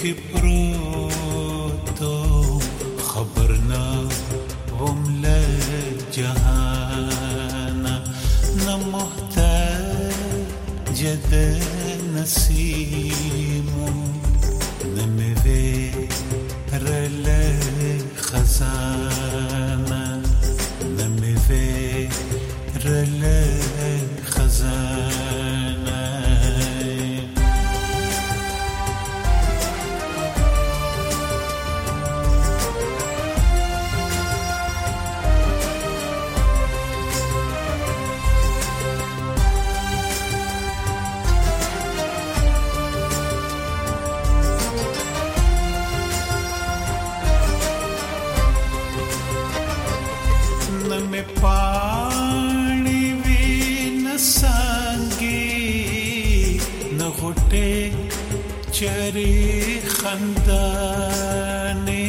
کې پروتو خبر نه وم له جهان نه محتاج د نسیمو نه مې ویرل خزانه نه مې ویرل خزانه पानी वी न सांगी न घुटे चरी खंदाने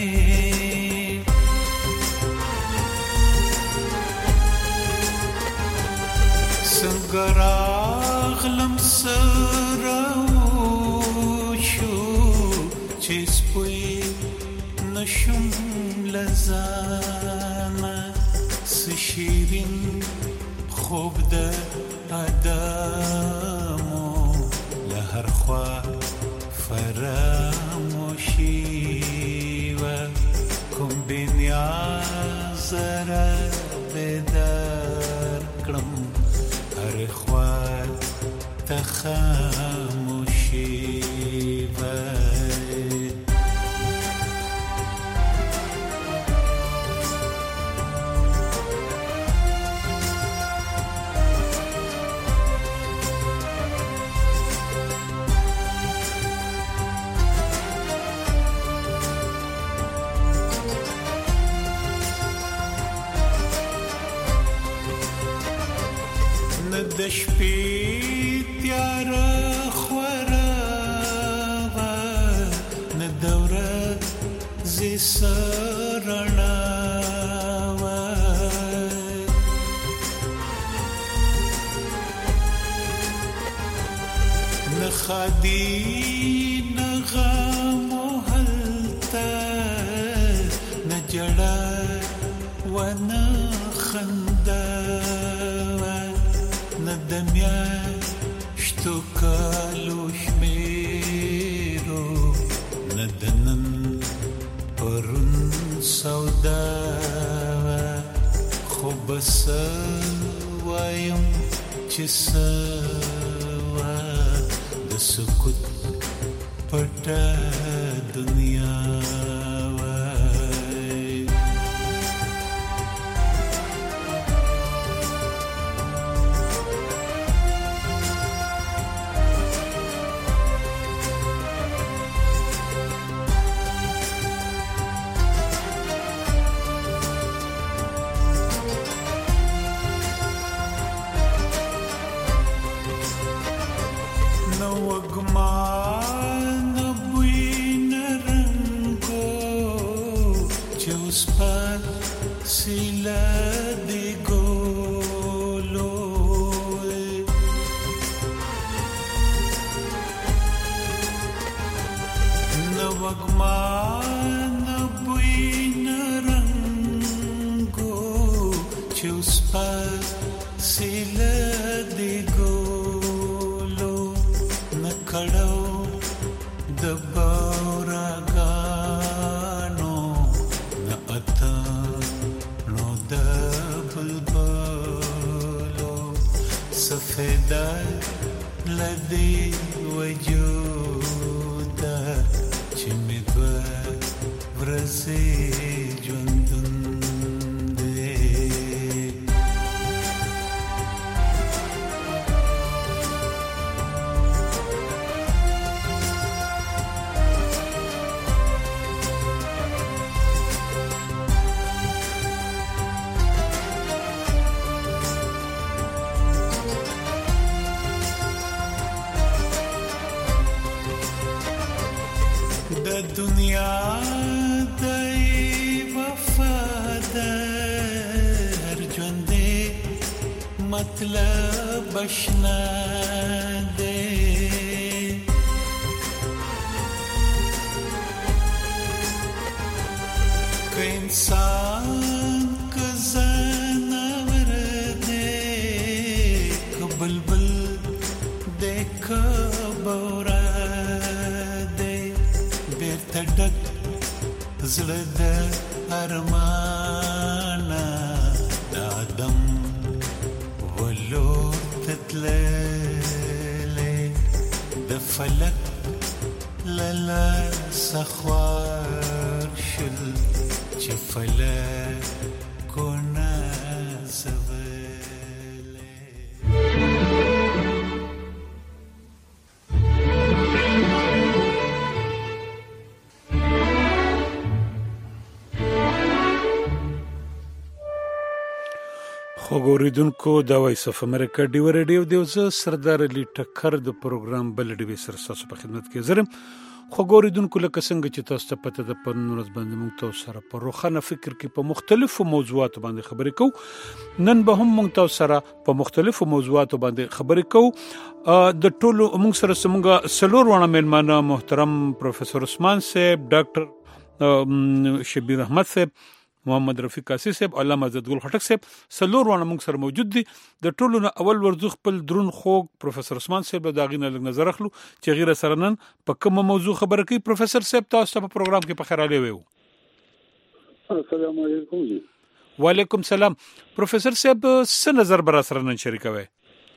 संगरागलम सरावशु चिस्पुई नशुम लजाना شیرین خوب د ادمو لهر خوا فراموشی و کوم بنیاز را بدر کړم هر خوا تخاموشی و د شپې تیار خورا نه دوره زی سرنا نه خدي نه غم هلته نه جړه و نه خندا ندمیا شتو کالو شمیرو ندنن پرون سودا خوب سوایم چې سوا د سکوت پټه دنیا sila de golo na wagma na buina rango chuspa sila de golo na kadao da bauragano na ata سفیدا لدی وجودا چې مې دوه ورځې ژوندون دی د دنیا د وفادار ژوند مطلب آشنا دی خبره دی بیرته ډک زړه د ارمانه د آدم ولور تتللی د فلک للا سخوار شل چې فلکونه خوګوریدونکو دا وایس اف امریکا ډیو ریډیو دی زه سردار علي ټکر د پروګرام بل ډیوي سره تاسو په خدمت کې زرم خوګوریدونکو لکه څنګه چې تاسو ته پته ده په نورز باندې موږ تاسو سره په روخانه فکر کې په مختلفو موضوعاتو باندې خبرې کوو نن به هم موږ تاسو سره په مختلفو موضوعاتو باندې خبرې کوو د ټولو موږ سره څنګه سلور ونه ملمانه محترم پروفیسور عثمان صاحب ډاکټر شبیر احمد صاحب محمد رفیق قاسی صاحب علامه عزتګل خټک صاحب سلور ونه موږ سره موجود دي د ټولو نه اول ورزو خپل درون خوږ پروفیسور عثمان صاحب د اغینه لږ نظر اخلو چې غیر سره نن په کومه موضوع خبرې کوي پروفیسور صاحب تاسو په پروګرام کې په خیر علي وو السلام علیکم جی وعلیکم السلام پروفیسور صاحب څه نظر بر سره نن شریکوي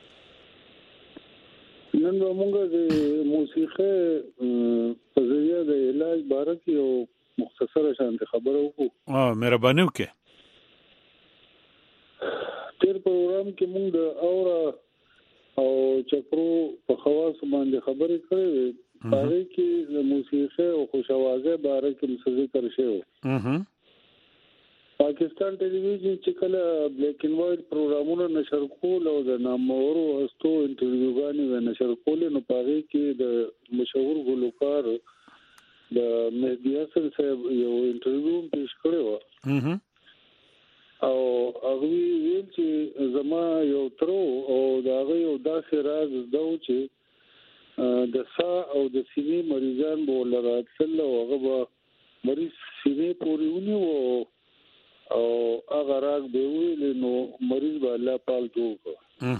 نن موږ د موسیقي په ذریعہ د علاج باره کې او مختصره شانت خبره وکړو مهرباني وکړئ تیر پروګرام کې موږ د اورا او چکرو په خواص باندې خبرې کړې وې هغه کې د موسیقي او خوشوازه باره کې ذکر شوی پاکستان ټلویزیون چې کله بلیک اینڈ وایټ پروګرامونه نشر کول او د نامورو استو انټرویوګانې نشر کول نو پاره کې د مشهور ګلوکار د مهدی حسن صاحب یو انټرویو پیش کړو او هغه ویل چې زما یو ترو او دا یو داسې راز دو چې د سا او د سینې مریضان بول راتل او هغه مریض سینې پورې ونی او هغه راز به ویل نو مریض به الله پال جوړ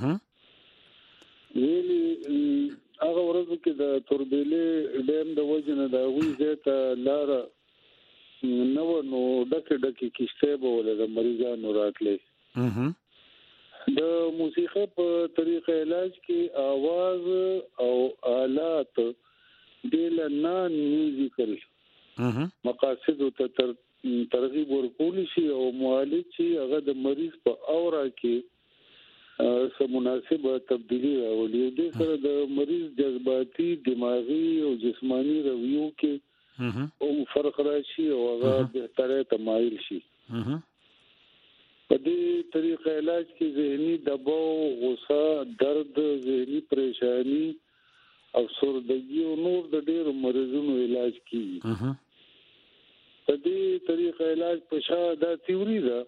ویلي هغه ورځ کې د توربېلې ډیم د وجنه د وی زیاته لار نو ډکه کیسه به ول د مریضانو راتلې د موسیقي په طریقه علاج کې आवाज او آلات د لنان میوزیکل مقاصد ته ترغیب ورکول شي او معالج شي هغه د مریض په اورا کې سم مناسبه تبدیلی راولي د سره د مریض جذباتي دماغي او جسمانی رویو کې او فرق راشي او هغه بهتره تمایل شي په دې طریقه علاج کې ذهني دباو غوسه درد ذهني پریشانی افسردګي او نور د ډېرو مریضونو علاج کیږي په دې طریقه علاج په شاده تیوري ده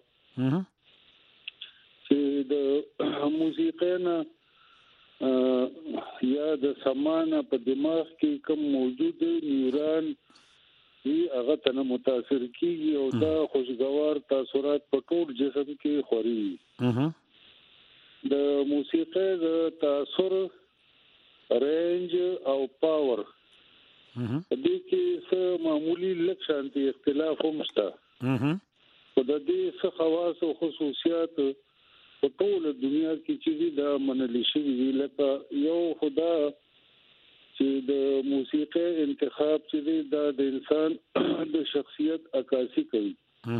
چې د موسیقي نه یا د سمانه په دماغ کې کوم موجود نیورون هغه ته متاثر کیږي او دا خوشگوار تاثرات په ټول جسم کې خوري د موسیقي د تاثر رینج او پاور دې کې څه معمولی لکشانتي اختلاف هم شته په دې څه خواص او خصوصیات په ټول دنیا کې چې دا منل شي لکه یو خدا چې د موسیقي انتخاب چې دا د انسان د شخصیت عکاسي کوي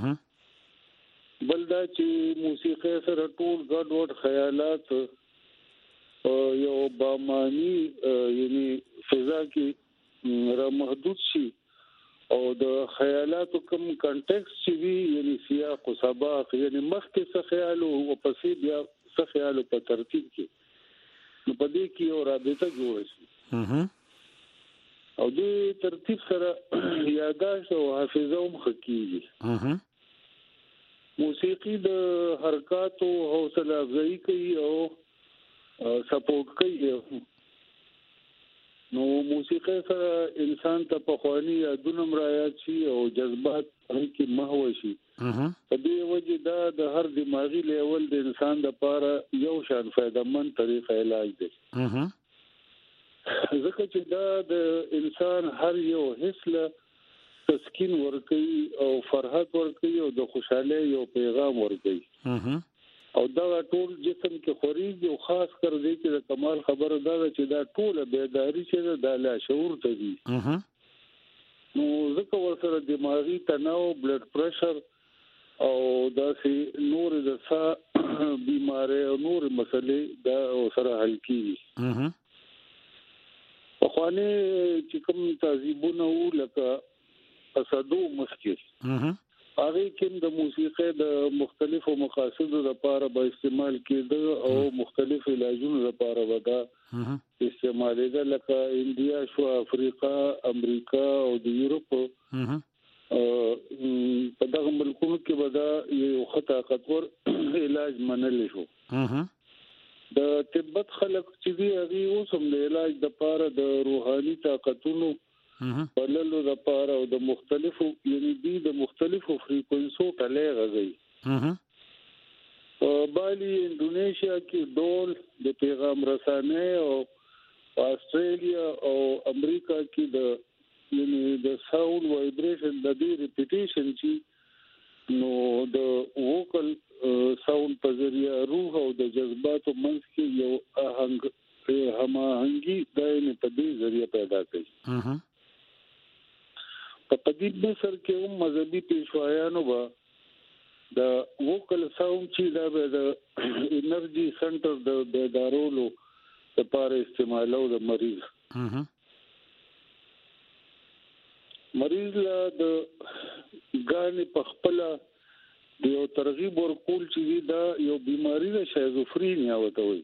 بل دا چې موسیقي سره ټول ګډوډ خیالات یو بامانی یعنی فضا کې را محدود شي او د خیالاتو کوم کنټیکست چې وی یعنی سیاق او سباق یعنی مخکې څه خیال او پسې بیا څه خیال په ترتیب کې نو په دې کې یو رابطه جوړ شي او دې ترتیب سره یاداشت او حافظه هم خکېږي موسیقي د حرکات او حوصله افزایی کوي او سپورټ کوي نو موسیقي سره انسان ته په خواني یادونه مرایات شي او جذبات هم کې محو شي په دې وجه دا د هر دماغي لیول د انسان لپاره یو شان فائدمن طریقه علاج دی ځکه چې دا د انسان هر یو حس له تسکین ورکوي او فرحت ورکوي او د خوشحالۍ یو پیغام ورکوي او دا ټول جسم کې خوريږي او خاص کر دې چې د کمال خبره دا ده چې دا ټول بیداری چې دا لا شعور ته دي نو ځکه ورسره دماغي تناو بلډ پريشر او داسې نور د سا بیماری او نور مسلې دا سره حل کیږي په خوانه چې کوم تعذيبونه لکه اسدو مسکر هغه کوم د موسیقي د مختلفو مقاصدو لپاره به استعمال کېده او مختلف علاجونو لپاره ودا استعمالېده لکه انډیا شو افریقا امریکا او د یورپ په دغه ملکونو کې ودا یو طاقتور علاج منل شو د تبت خلک چې دی هغه اوسم د علاج د لپاره د روحاني طاقتونو بللو د لپاره او د مختلفو یعنی د مختلفو فریکوئنسو ټلې غږی بالي انډونیشیا کې ډول د پیغام رسانه او استرالیا او امریکا کې د یعنی د ساوند وایبریشن د دې ریپیټیشن چې نو د ووکل ساوند په ذریعہ روح او د جذباتو منځ کې یو هماهنګي دایمه په دې ذریعہ پیدا کوي په دې بسر کې هم مذهبي پیشوایانو با د ووکل ساوند چې دا د انرژي سنټر د بیدارولو لپاره استعمالو د مریض لا د غانې په خپل د یو ترغیب ورکول چې دا یو بیماری ده شیزوفرینیا وته وي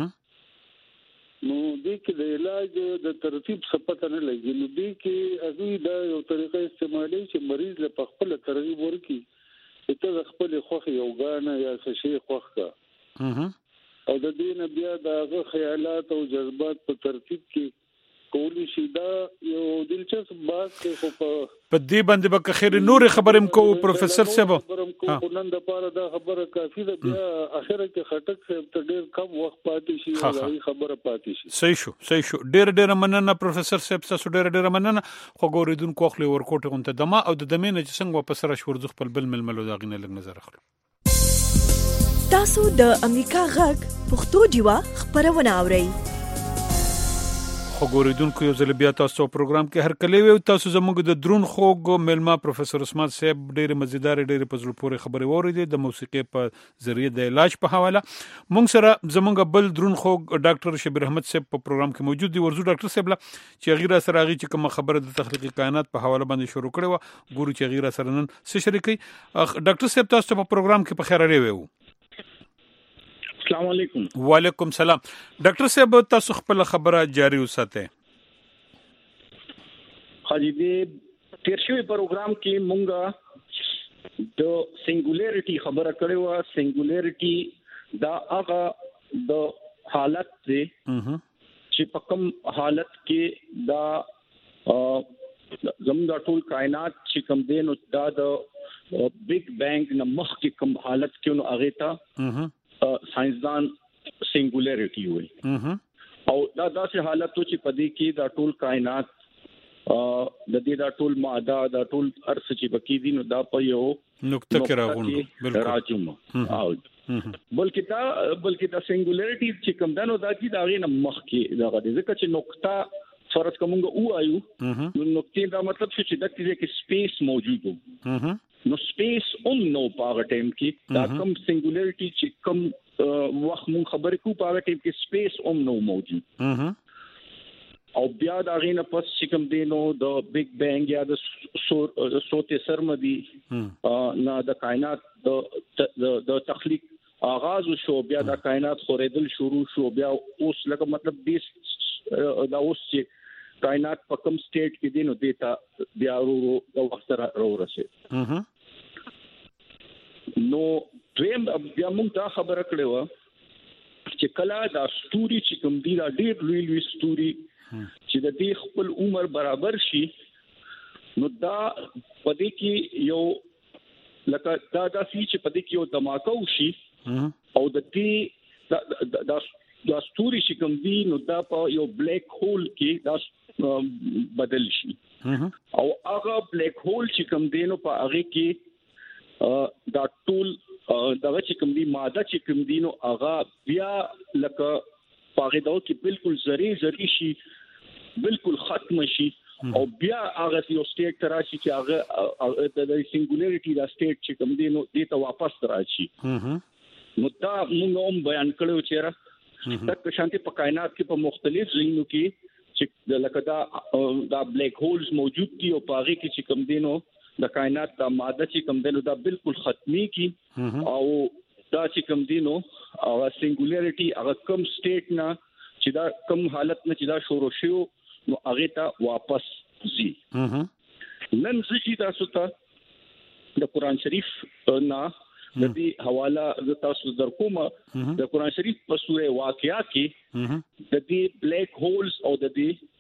نو دې کې د علاج د ترتیب څخه نه لګي نو دې کې هغه دا یو طریقه استعمالي چې مریض له خپل ترغیب ورکي چې ته خپل خوخ یو غانه یا څه شي خوخ کا او د دې نه بیا د خیالات او جذبات په ترتیب کې کولی شي دا یو دلچسپ بات دی خو په دې باندې به خیر نور خبرم کو پروفیسور صاحب نن د پاره دا خبره کافی ده بیا اخره کې خټک صاحب ته ډیر کم وخت پاتې شي او خبره پاتې شي صحیح شو ډیر مننه پروفیسور صاحب تاسو ډیر مننه خو ګوریدونکو خپل ورکوټ غونته دمه او د دمه نه څنګه واپس را شور ځ خپل بل ململو دا غنه لګ نظر اخلو تاسو د امریکا غږ پښتو ډیوا خبرونه اورئ خبرېدونکو یو ځل بیا تاسو پروګرام کې هر کله وي تاسو زموږ د درون خوګ ملما پروفیسور عثمان صاحب ډېر مزیدار ډېر پزړه پورې خبرې وریدي د موسیقي په ذریعہ د علاج په حواله مونږ سره زموږ بل درون خوګ ډاکټر شبیر احمد صاحب په پروګرام کې موجود دي ورزو ډاکټر صاحب چې غیره سره غي چې کوم خبره د تخلیقي کائنات په حواله باندې شروع کړو ګورو چې غیره سره نن څه شریکي ډاکټر صاحب تاسو په پروګرام کې په خیر اړې وو السلام علیکم وعلیکم سلام ډاکټر صاحب تاسو خپل خبره جاری وساته حاجی دې تیر شوی پروګرام کې مونږه د سنگولریټي خبره کړې و سنگولریټي دا هغه د حالت دی چې په کوم حالت کې دا زموږ ټول کائنات چې کوم دی نو دا د بیگ بینګ نه مخکې کوم حالت کې نو هغه ته ساينسدان سنگولریټي وایي او دا داسې حالت چې په دې کې دا ټول کائنات د دې دا ټول ماده دا ټول ارث چې بکی دي نو دا په یو نقطه کې راغونډ بالکل راځم او بلکې دا سنگولریټي چې کوم دنو دا چې دا غي نه مخ کې دا غږی ځکه چې نقطه فرض کومه او آیو نو نقطه دا مطلب چې دا کې سپیس موجود نو سپیس نو پاغه ټیم کې دا کوم سنگولریټي چې کوم وخت مون خبرې کو پاغه ټیم کې سپیس نو موجود او بیا دا غینه پس چې کوم دینو د بیگ بینګ یا د سوته سرمدي نه د کائنات د تخلیق آغاز شو بیا د کائنات خورېدل شروع شو بیا اوس لکه مطلب دا اوس چې کائنات په کوم سټیټ کې دینو دیتا بیا ورو د وخت سره ورسې نو دویم بیا موږ دا خبره کړې و چې کله دا ستوري چې کوم دی دا ډېر لوی ستوري چې د دې خپل عمر برابر شي نو دا پدې کې یو لکه دا چې پدې کې یو دماکو شي او د دې دا دا ستوري چې کوم دي نو دا په یو بلیک هول کې دا بدل شي او هغه بلیک هول چې کوم دی نو په هغه کې دا ټول دا چې کوم دي ماده چې کوم دي نو هغه بیا لکه پاغه دا کې بالکل زری شي بالکل ختم شي او بیا هغه یو سټیټ تراشي چې هغه د سنگولریټي دا سټیټ چې کوم دی نو دې ته واپس راشي نو دا موږ هم بیان کړو چې دا شانتي په کائنات کې په مختلف ځایونو کې چې لکه دا بلیک هولز موجود دي او پاغه کې چې کوم دی نو د کائنات دا ماده چې کوم دی نو دا بالکل ختمي کی او دا چې کوم دی نو هغه سنگولریټي هغه کم سټیټ نه چې دا کم حالت نه چې دا شروع شو نو هغه ته واپس زی نن زی تاسو ته د قران شریف نه د دې حواله د تاسو درکوم د قران شریف په سوره واقعیا کې د دې بلیک هولز او د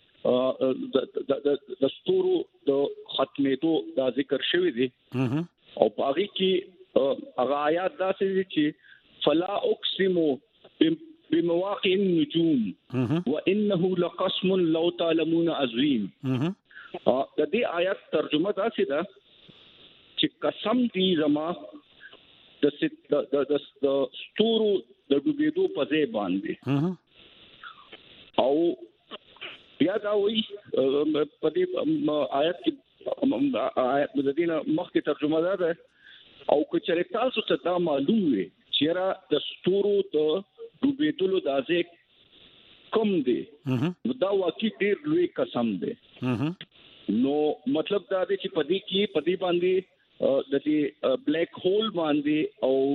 دې د ستورو د ختمېدو دا ذکر شوی دی او باقي کې هغه آیات داسې چې فلا اقسم بمواقع النجوم وانه لقسم لو تعلمون عظیم د دې آیات ترجمه داسې ده چې قسم دی زما د ستورو د ډوبېدو په ځای باندې او بیا دا وایي په دې آیت کې آیت د دې مخکې ترجمه ده او که چېرې تاسو ته دا معلوم وي چې را د ستورو د ډوبېدلو د ځای کم دی نو دا واقعي ډېر لوی قسم دی نو مطلب دا دی چې په دې باندې د دې بلیک هول باندې او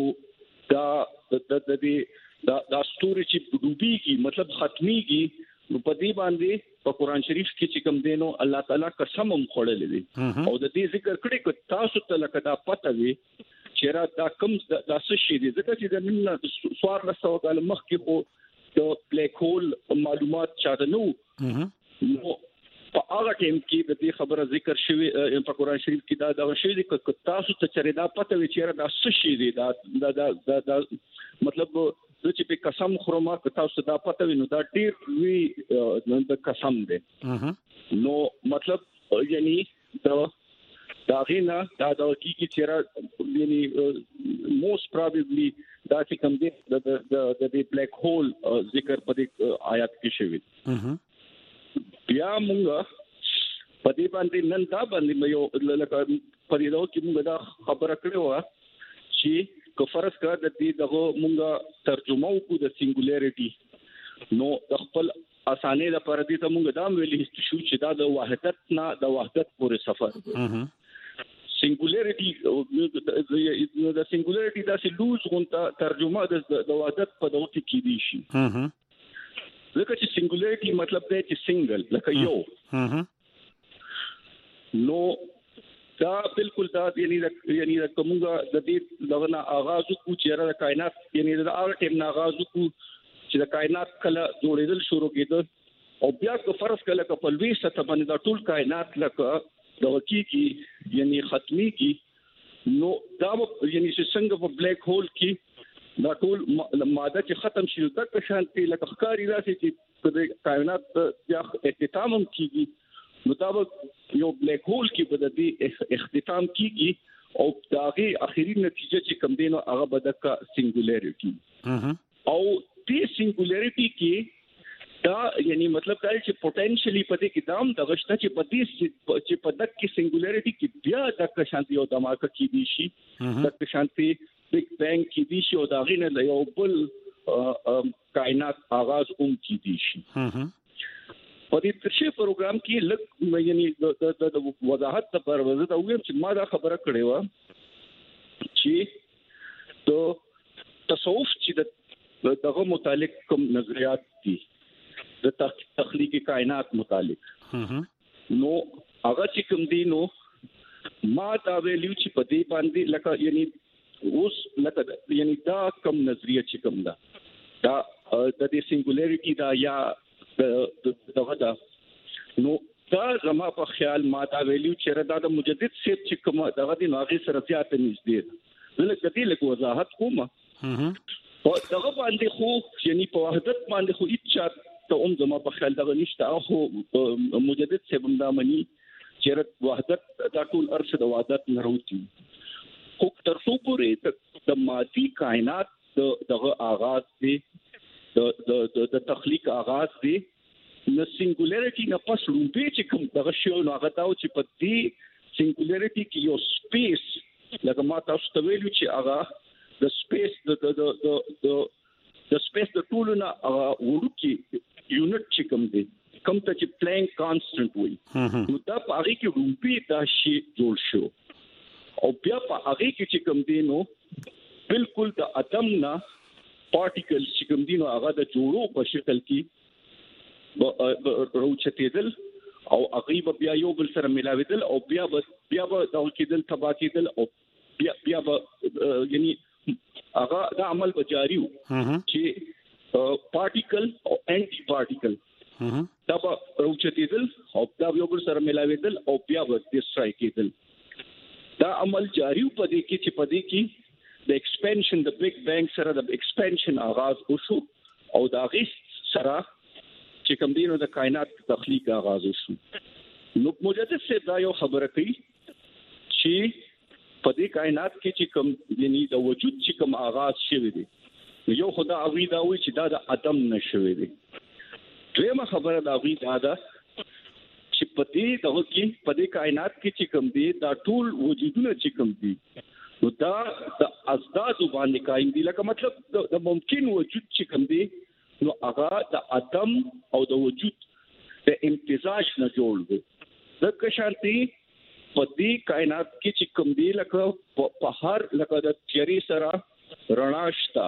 دا ستوري چې ډوبېږي مطلب ختميږي نو په دې باندې په قران شریف کې چې کوم دینو الله تعالی قسم هم خوړلې دي او د دې ذکر کړي چې تاسو ته لکه دا پته وي چې را دا کوم دا څه شي دي ځکه چې د نن سوار له سو کال مخکې خو د بلیک هول معلومات چاته نو په هغه ټیم کې د دې خبره ذکر شوی په قران شریف کې دا شی دي چې تاسو ته چیرې دا پته وي چې دا څه شي دي دا مطلب چې په قسم خورما که تاسو دا پته وي نو دا ډیر وی د قسم دی نو مطلب یعنی دا غینا دا د حقیقي چیرې یعنی موست پروبابلی دا چې کوم دی د بلیک هول ذکر په دې آیات کې شوی بیا مونږه په دې باندې نن دا باندې یو لکه په دې ډول کې مونږ دا خبره کړې و چې که فرض کړه د دې دغه مونږه ترجمه وکړو د سنگولریټي نو د خپل اسانه لپاره دې ته مونږ دا ویلې شو چې دا د وحدت نه د وحدت پورې سفر دی سنگولریټي د سنگولریټي دا چې لوز غونته ترجمه د وحدت په ډول کې دي شي لکه چې سنگولریټي مطلب دی چې سنگل لکه یو نو دا بالکل دا یعنی کومه د دې دغه آغاز کو چې را کائنات یعنی د هغه ټیم نه آغاز کو چې د کائنات کله جوړېدل شروع کېده او بیا که فرض کله په لوی سطح باندې د ټول کائنات لکه د حقيقي یعنی ختمي کی نو دا یعنی څنګه په بلیک هول کې دا ټول ماده چې ختم شي د شانتي لکه ښکاری راسي چې د کائنات یا اختتام هم کیږي مطابق یو بلیک هول کې به د اختتام کیږي او داغي اخیری نتیجه چې کوم دینو هغه به د سنگولریټي او دې سنگولریټي کې دا یعنی مطلب دا چې پوتنشلی په دې کې دام د غشته چې په دې چې په دک کې سنگولریټي کې بیا د شانتي او دماغه کې دي شي د شانتي بیگ بینگ کی دي شي او دا غینه له یو بل کائنات آغاز کی دي شي په دې ترشي پروګرام کې لږ یعنی د وضاحت لپاره وزه دا ویم چې ما دا خبره کړې و چې د تصوف چې دغه متعلق کوم نظریات دي د تخلیق کائنات متعلق نو هغه چې کوم دي نو ما دا ویلو چې په دې باندې لکه یعنی اوس لکه یعنی دا کم نظریه چې کوم دا د دې سنگولریټي دا یا دغه دا نو دا زما په خیال ما دا ویلو چې دا د مجدد سیب چې کوم دغه د ناغي سره زیات نږدې ده لکه دې له وضاحت کوم او دغه باندې خو یعنی په وحدت باندې خو هیڅ ته زما په خیال دغه نشته خو مجدد سبم دامني چې وحدت دا ټول ارشد وحدت نه راوتی خو تر څو پورې د مادي کائنات دغه آغاز دی د تخلیق آغاز دی نو سنگولریټي نه پس روپې چې کوم دغه شی نو هغه دا چې په دې سنگولریټي کې یو سپیس لکه ما تاسو ته ویلو چې هغه د سپیس د سپیس د ټول نه ورکی یونټ چې کوم دی کوم ته چې پلانک کانستنټ وي نو دا په هغه کې روپې دا شی جوړ شو او بیا په هغه کې چې کوم دی نو بالکل د اتم نه پارټیکل چې کوم دی نو هغه د جوړو په شکل کې روچتېدل او هغه بیا یو بل سره ملاویدل او بیا به دا کېدل تبا کېدل او بیا یعنی هغه دا عمل به جاری وو چې پارټیکل او انټي پارټیکل دا به روچتېدل او دا یو بل سره ملاویدل او بیا به ډیسټرای کېدل دا عمل جاری وو په دې کې چې په دې کې د ایکسپانشن د بیگ بینګ سره د ایکسپانشن آغاز وشو او دا غیس سره چې کوم دینو د کائنات تخلیق آغاز وشو نو مجدد سے دا یو خبره کوي چې په دې کائنات کې چې کوم یعنی د وجود چې کوم آغاز شوی دی یو خدا اوی دا وی چې دا د ادم نشوي دی دویمه خبره دا وی دا چې په دې دغه کې په دې کائنات کې چې کوم دی دا ټول وجودونه چې کوم دی نو دا د ازداد باندې قائم دي لکه مطلب د ممکن وجود چې کوم دی نو هغه د اتم او د وجود د امتزاج نه جوړ دی د کشانتي په دې کائنات کې چې کوم دی لکه په هر لکه د تیری سره رڼا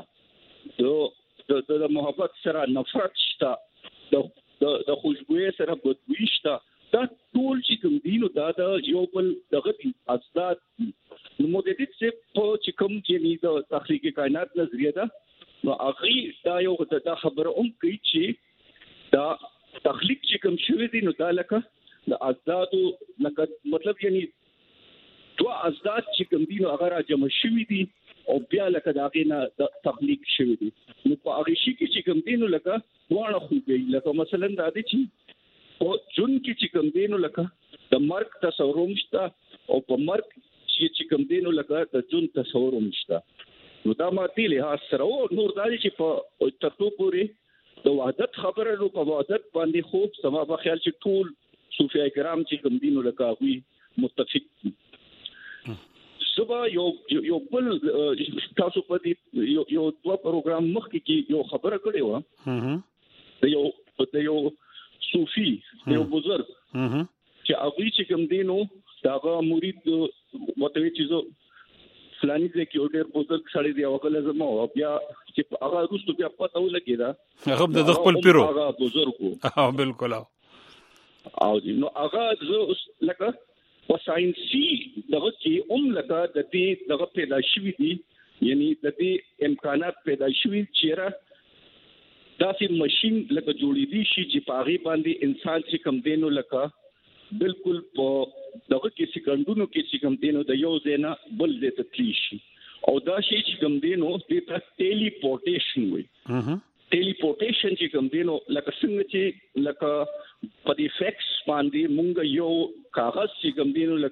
شته د محبت سره نفرت شته د خوشبوئی سره بدبوئی شته دا ټول چې کوم دی نو دا د یو بل دغه ازداد نو مجدد سے په چې کوم چې د تخلیق کائنات نظریه ده نو هغه دا یو دا خبره کوي چې دا تخلیق چې کوم شوی دی نو دا لکه د ازداد لکه مطلب یعنی دوا ازداد چې کوم دی نو هغه را جمع شوی دي او بیا لکه دا غینه د تخلیق شوی دي نو په هغه شي کې چې کوم دی نو لکه دوه خو دی لکه مثلا دا دي چې او جون کې چې کوم دی نو لکه د مرګ تصور مشته او په مرګ چې کوم دی نو لکه د جون تصور مشته نو دا ماتي له سره او نور دالي چې په تاسو پورې د وحدت خبره نو په وحدت باندې خوب سما په خیال چې ټول صوفیای کرام چې کوم دین لکه وي متفق دي صبح یو بل تاسو په دې یو دوه پروګرام مخکې کې یو خبره کړې و د یو صوفي یو بزرګ چې هغه چې کوم دینو داغه مرید وته چې فلانی ځکه یو ډېر بزرګ سړی دی او کله زما بیا چې هغه روستو بیا پته ولګیدا هغه د خپل پیرو هغه بزرګ او بالکل او نو هغه لکه په ساينسي دغه چې لکه د دې دغه پیدا شوی دی یعنی د دې امکانات پیدا شوی چې دا سي ماشين لکه جوړې دي شي چې پاغي باندې انسان چې کم دینو لکه بالکل په دغه کې سکندونو کې چې کوم دینو د یو ځنا بل ځای ته تلی شي او دا شی چې کوم دینو د ټیلیپورټیشن وي ټیلیپورټیشن چې کوم دینو لکه څنګه چې لکه په دې فیکس باندې مونږ یو کاغذ چې کوم دینو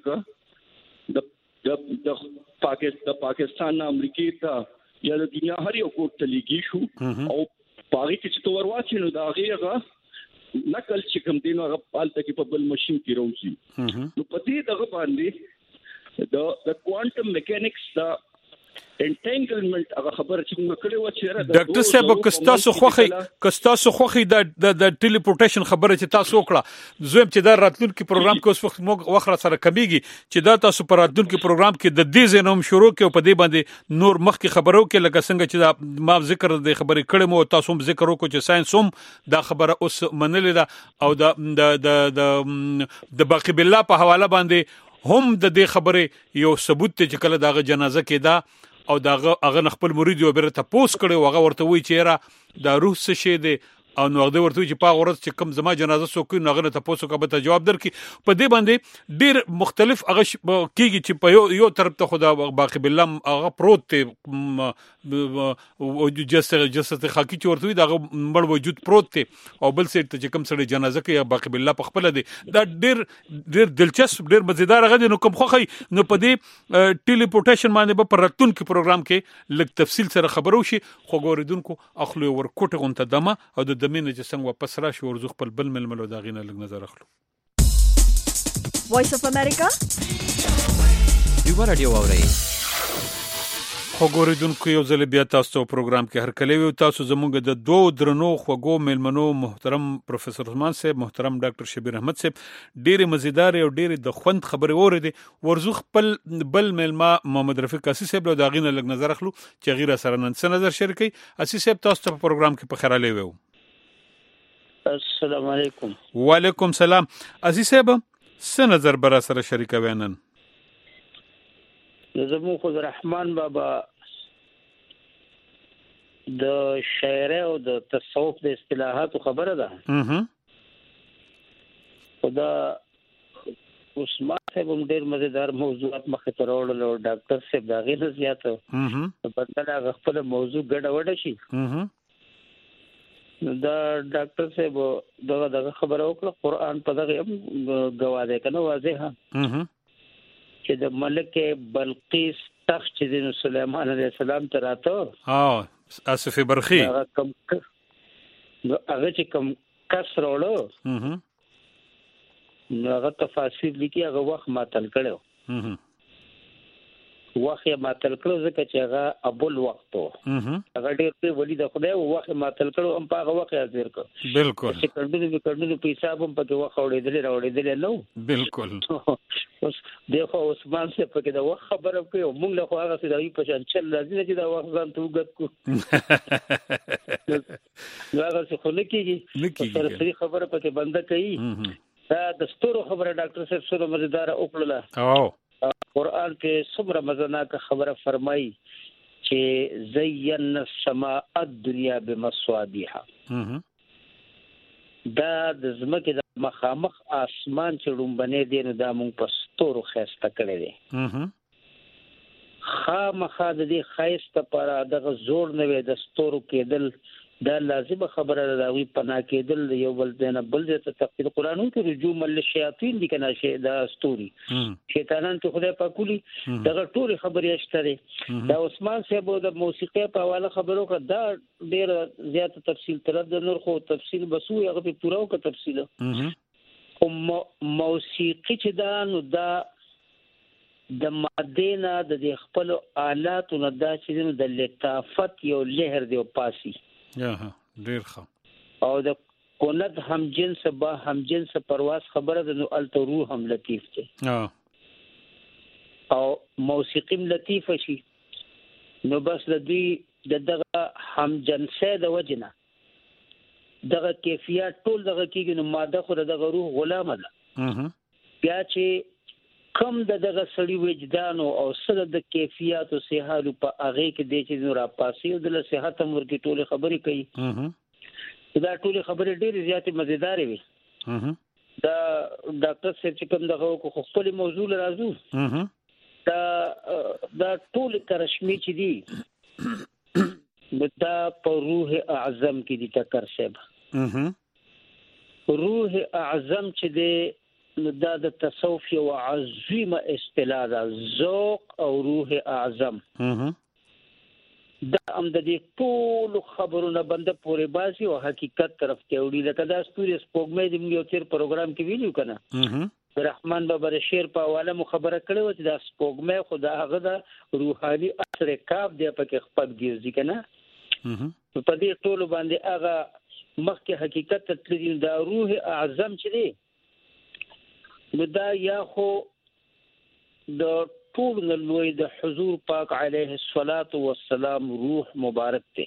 لکه د پاکستان امریکای ته یا د دنیا هر یو کوټ ته لګی شو او پاره کې چې تور واچي نو دا غیغه نقل چې کوم دینو هغه پالته کې په بل ماشين کې راوځي نو په دې دغه باندې د کوانټم میکانکس دا انټنګلمنت هغه خبره چې موږ کړې و چې ډاکټر صاحب کستاسو خوخي د ټیلیپورټیشن خبره چې تاسو وکړه زویم چې دا راتلونکي پروګرام کې اوس وخت موږ وخت سره کمیږي چې دا تاسو پر راتلونکي پروګرام کې د دې زنوم شروع کې او په دې باندې نور مخکې خبرو کې لکه څنګه چې دا ما ذکر د خبرې کړې مو تاسو هم ذکر وکړو چې ساينس هم دا خبره اوس منلې ده او د باقی بالله په حواله باندې هم د دې خبره یو ثبوت ته چې کله داغه جنازه کې دا او داغه خپل مرید یو بیرته پوس کړي او هغه ورته وی چې را دا روح څه شي دی او نو هغه ورته چې په ورځ چې کم زما جنازه څوک نو هغه ته پوسو کا به جواب درکې په دې باندې ډیر مختلف هغه کیږي چې په یو طرف ته خدا باقی بالله هغه پروت ته او جسد خاکی چې ورته دا مړ وجود پروت ته او بل سیټ ته چې کم سړی جنازه کوي باقی بالله په خپل دی دا ډیر دلچسپ ډیر مزیدار غږ نو کوم خوخی نو په دې ټیلیپورټیشن باندې په راتلون کې پروګرام کې لږ تفصیل سره خبرو شي خو ګوریدونکو اخلو ور کوټه غونته دمه او د دمینه چې څنګه واپس راشي ورزخ په بل ململو دا غینه لږ نظر اخلو وایس اف امریکا یو رادیو اوري خو ګوریدونکو یو ځل بیا تاسو ته پروګرام کې هر کله وي تاسو زموږ د دوه درنو خوګو ملمنو محترم پروفیسور عثمان صاحب محترم ډاکټر شبیر احمد صاحب ډېر مزیدار او ډېر د خوند خبرې اوریدي ورزخ بل ملما محمد رفیق اسی صاحب له داغینه لږ نظر اخلو چې غیر سره نن څه نظر شریکي اسی صاحب تاسو ته پروګرام کې په خیراله وو السلام علیکم وعلیکم سلام اسی صاحب څه نظر برا سره شریکوي نن زمو خود رحمان بابا د شعر او د تصوف د اصطلاحات خبره ده خدا عثمان صاحب هم ډېر مزیدار موضوعات مخه ته راوړل او ډاکټر صاحب دا غیر زیاته په بدل خپل موضوع ګډوډ شي دا ډاکټر صاحب دغه خبره وکړه قرآن په دغه گواذ کنه واضحه چې د ملک بلقیس تخت چې سليمان عليه السلام ته راته اسف برخي هغه چې کوم کس راوړو نو هغه تفاصیل لیکي هغه وخت ماتل کړو وخت ماتل کړو ځکه چې هغه ابل وخت هغه ډېر په ولي د خدای وخت ماتل کړو هم په هغه وخت حاضر کړ بالکل چې کډو په حساب هم په وخت راوړېدل نو بالکل اوس دغه عثمان سے په کې دا وخت خبره کوي او موږ له خو هغه څه دی په شان چل لازم چې دا وخت ځان ته وګت کو نو هغه څه خو لکېږي سره خبره په کې بنده کوي دا د ستورو خبره ډاکټر صاحب سره مزیدار وکړه قرآن کې څومره مزناک خبره فرمایي چې زینا السماء الدنيا بمصابيح دا د زمکه د مخامخ اسمان چې رومبنې دي نو دا مونږ په ستورو خسته کړی دي خامخا د دې خیسته پر دغه زور نه وي د ستورو کېدل دا لازم خبره ده وی پنا کېدل یو بل دنه بل ته تفسیر قرآن کې رجوم الشیاطین دي کنه شی دا ستوري شیطانان ته خدای پاکولي دغه ټول خبرې اشتره دا عثمان صاحب د موسیقي په حواله خبرو کا دا ډیر زیات تفصیل تر د نور خو تفصیل بسو هغه په پوره او تفصیل موسیقي چې دا نو دا د مادینا د خپل آلات او د چې د لطافت یو لهر دی پاسي ډیر ښه او د کونت هم جنس پرواز خبره د التروح هم لطیف دی او موسیقي لطیف شي نو بس د دې دغه هم جنسه د وجنه دغه کیفیت ټول دغه کېږي نو ماده خو دغه روح غلامه ده بیا چې کم دغه سړی وجدان او سره د کیفیت او صحالو په هغه کې د چې نور پاسي او د صحت امر کې ټول خبرې کوي دا ټول خبرې ډېرې زیاتې مزیدار وي دا ډاکټر صاحب چې کوم دغه خو خپل موضوع راځو دا ټول کرشمي چې دي دا په روح اعظم کې دي تکر صاحب روح اعظم چې دی دا د تصوف یو عظیمه اصطلاح ده ذوق او روح اعظم دا هم د دې ټول خبرونه بنده پورې باسي او حقیقت طرف ته وړي لکه دا ستوري سپوږمۍ د یو تیر پروګرام کې ویلو کنه رحمان بابا شیر په حواله مو خبره کړې و چې دا سپوږمۍ خدا هغه د روحاني اثر کاپ دی په کې خپل ګرځي کنه په دې ټول باندې هغه مخکې حقیقت تللی دا روح اعظم چې دی نو دا یا خو د ټول لوی د حضور پاک علیه الصلاۃ والسلام روح مبارک دی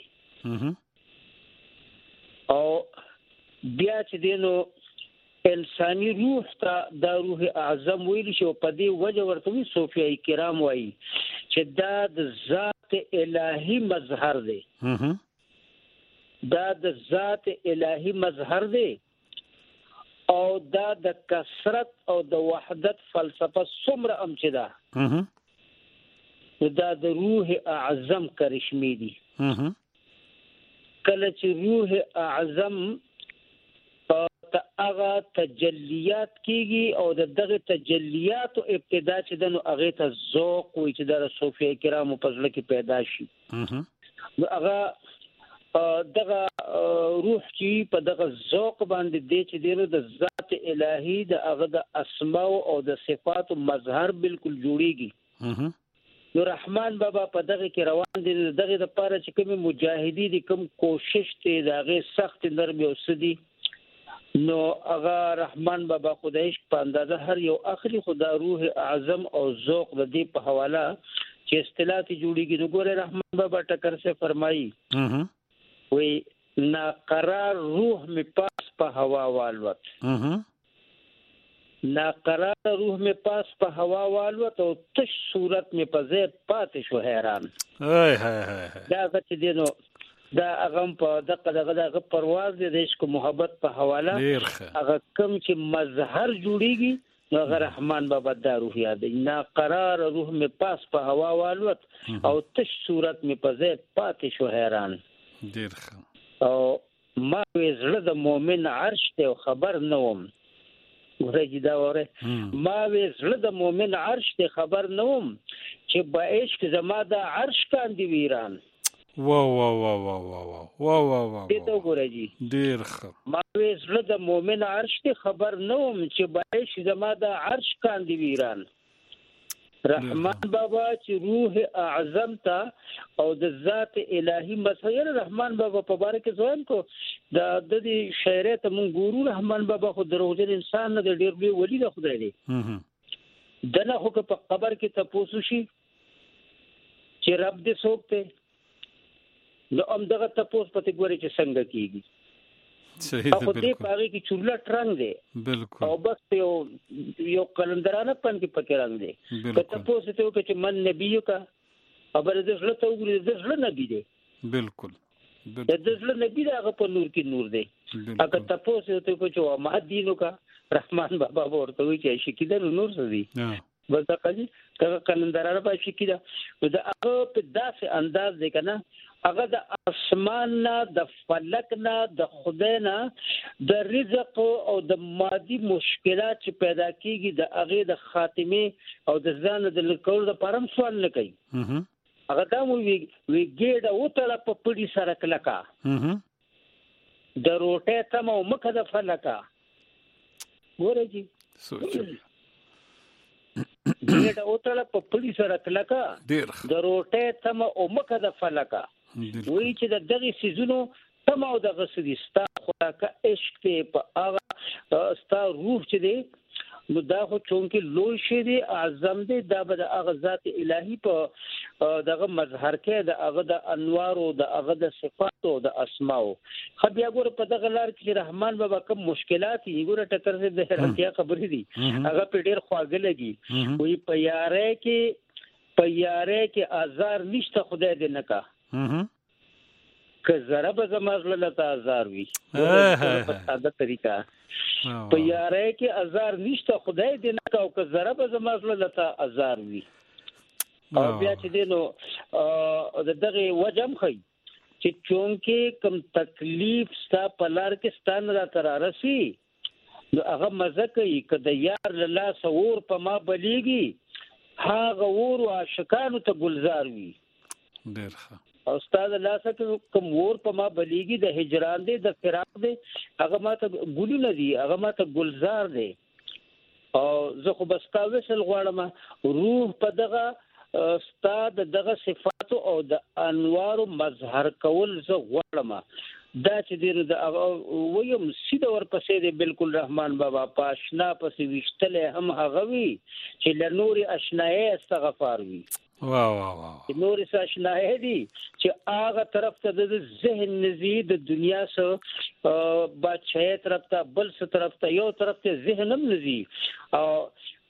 او بیا چې دینو انساني روح ته دا روح اعظم ویل شي په دې وجه ورته صوفیای کرام وایي چې دا د ذات الهی مظهر دی دا د ذات الهي مظهر دی او دا د کثرت او د وحدت فلسفه څومره چې ده دا د روح اعظم کرشمي دي. کله چې روح اعظم هغه تجلیات کیږي او دغه تجلیات او ابتدا چې د نو هغه ته ذوق وي چې د صوفیه کرامو په ځل کې پیدا شي. هغه دغه روح چې په دغه ذوق باندې دی چې د ذات الهي د هغه د اسماء او د صفات مظهر بالکل جوړیږي. نو رحمان بابا په دغه کې روان دي. دغه د پاره چې کوم مجاهدی دي کوم کوشش ته دغه سخت نرم او سدي نو هغه رحمان بابا خدایش په اندازه هر یو اخري خدا روح اعظم او ذوق د دې په حواله چې اصطلاحات جوړیږي. نو ګوره رحمان بابا ټکر سے فرمایي وی ناقرار روح می پاس په هوا والوت. ناقرار روح می پاس په هوا والوت او تش صورت می په ځای پاتې شو حیران. دا چې دینو دا هغه په دغه پرواز د عشق محبت په حواله هغه کوم چې مظهر جوړیږي نو هغه رحمان بابا دا روح یاد. ناقرار روح می پاس په هوا والوت او تش صورت می په ځای پاتې شو حیران. ډیر ښه. او ما زړه د مؤمن عرش ته خبر نه وم. ورګی دا وره ما زړه د مؤمن عرش ته خبر نه وم چې با عشق زما د عرش کاندي ویران. واو واو واو واو واو واو واو دې ته ورګی ډیر ښه. ما زړه د مؤمن عرش ته خبر نه وم چې با عشق زما د عرش کاندي ویران. رحمان بابا چې روح اعظم تا او د ذات الهي مسایل رحمان بابا په باره کې ځوان کو د دې شاعرۍ ته مونږ ګورو. رحمان بابا خو دروغجن انسان نه دی، ډېر لوی ولی د خدای دی. دنه خو په قبر کې تاسو شي چې رب دې څوک ته نو امدغه تاسو پته ګوري چې څنګه کیږي. صحیح خو دې پاره کې چورلا ټرنګ دی بالکل او بس یو کلندرانه پن کې پکې رنګ دی. کته پوسټ ته چې من نبیو کا خبر دې زړه ته وګوري دې زړه نبی دی. بالکل دې زړه نبی دا هغه په نور کې نور دی. اګه تاسو ته کو چې ما دینو کا رحمان بابا ورته وی چې شي کېدل نور څه دی بس دا قضیه کله کلندرانه په شي کېده دا هغه په داسې انداز دی کنه هغه د اسمان نه د فلک نه د خدای نه د رزق او د مادي مشکلات چې پیدا کیږي د هغه د خاتمه او د ځان د لکول د پرم سوال نه کوي. هغه دا وی ګډه او تل په پړي سره کلکا د روټه تم او مخه د فلکا ورږي سوچ ګډه او تل په پړي سره کلکا د روټه تم او مخه د فلکا وی چې د دغه سيزونو تم او د غسدي ستا خدا کا عشق ته په هغه ستا روح چې دی نو دا خو چونکه لوی شي دی اعظم دی دا به د هغه ذات الهي په دغه مظهر کې د هغه د انوار او د هغه د صفات او د اسماء خو بیا ګور په دغه لار کې رحمان بابا کوم مشکلات یې ګور ټکر سے د حیرانتیا خبرې دي هغه په ډیر خواږه لګي وی په یاره کې آزار نشته خدای دې نه کا که ضرب زمازله لتا آزار وی په ساده طریقه په یاره کې آزار نشته خدای دې نه کا او که ضرب زمازله لتا آزار وی او بیا چې دینو دغه وجم خي چې چونکه کم تکلیف ستا پلار کې ستان را ترارسي نو هغه مزه کوي کله یار له سور په ما بلیږي هغه ور عاشقانو ته گلزار وی ډیر ښه او استاد الله سره کوم ور په ما بلیږي د هجران دی د فراق دی هغه ماته ګلو نه دی هغه ماته گلزار دی او زه خو بستا وسل غواړم روح په دغه استاد دغه صفات او د انوار مظهر کول زه غواړم دا چې دې د ویم سیده ورپسې دی بالکل رحمان بابا پاشنا پسې وشتله هم هغه وی چې له نور اشنای استغفار وی واه واه واه نور اشنای دی چې هغه طرف ته د ذهن نزيد د دنیا سره بچای طرف ته بل څه طرف ته یو طرف ته ذهنم نزي او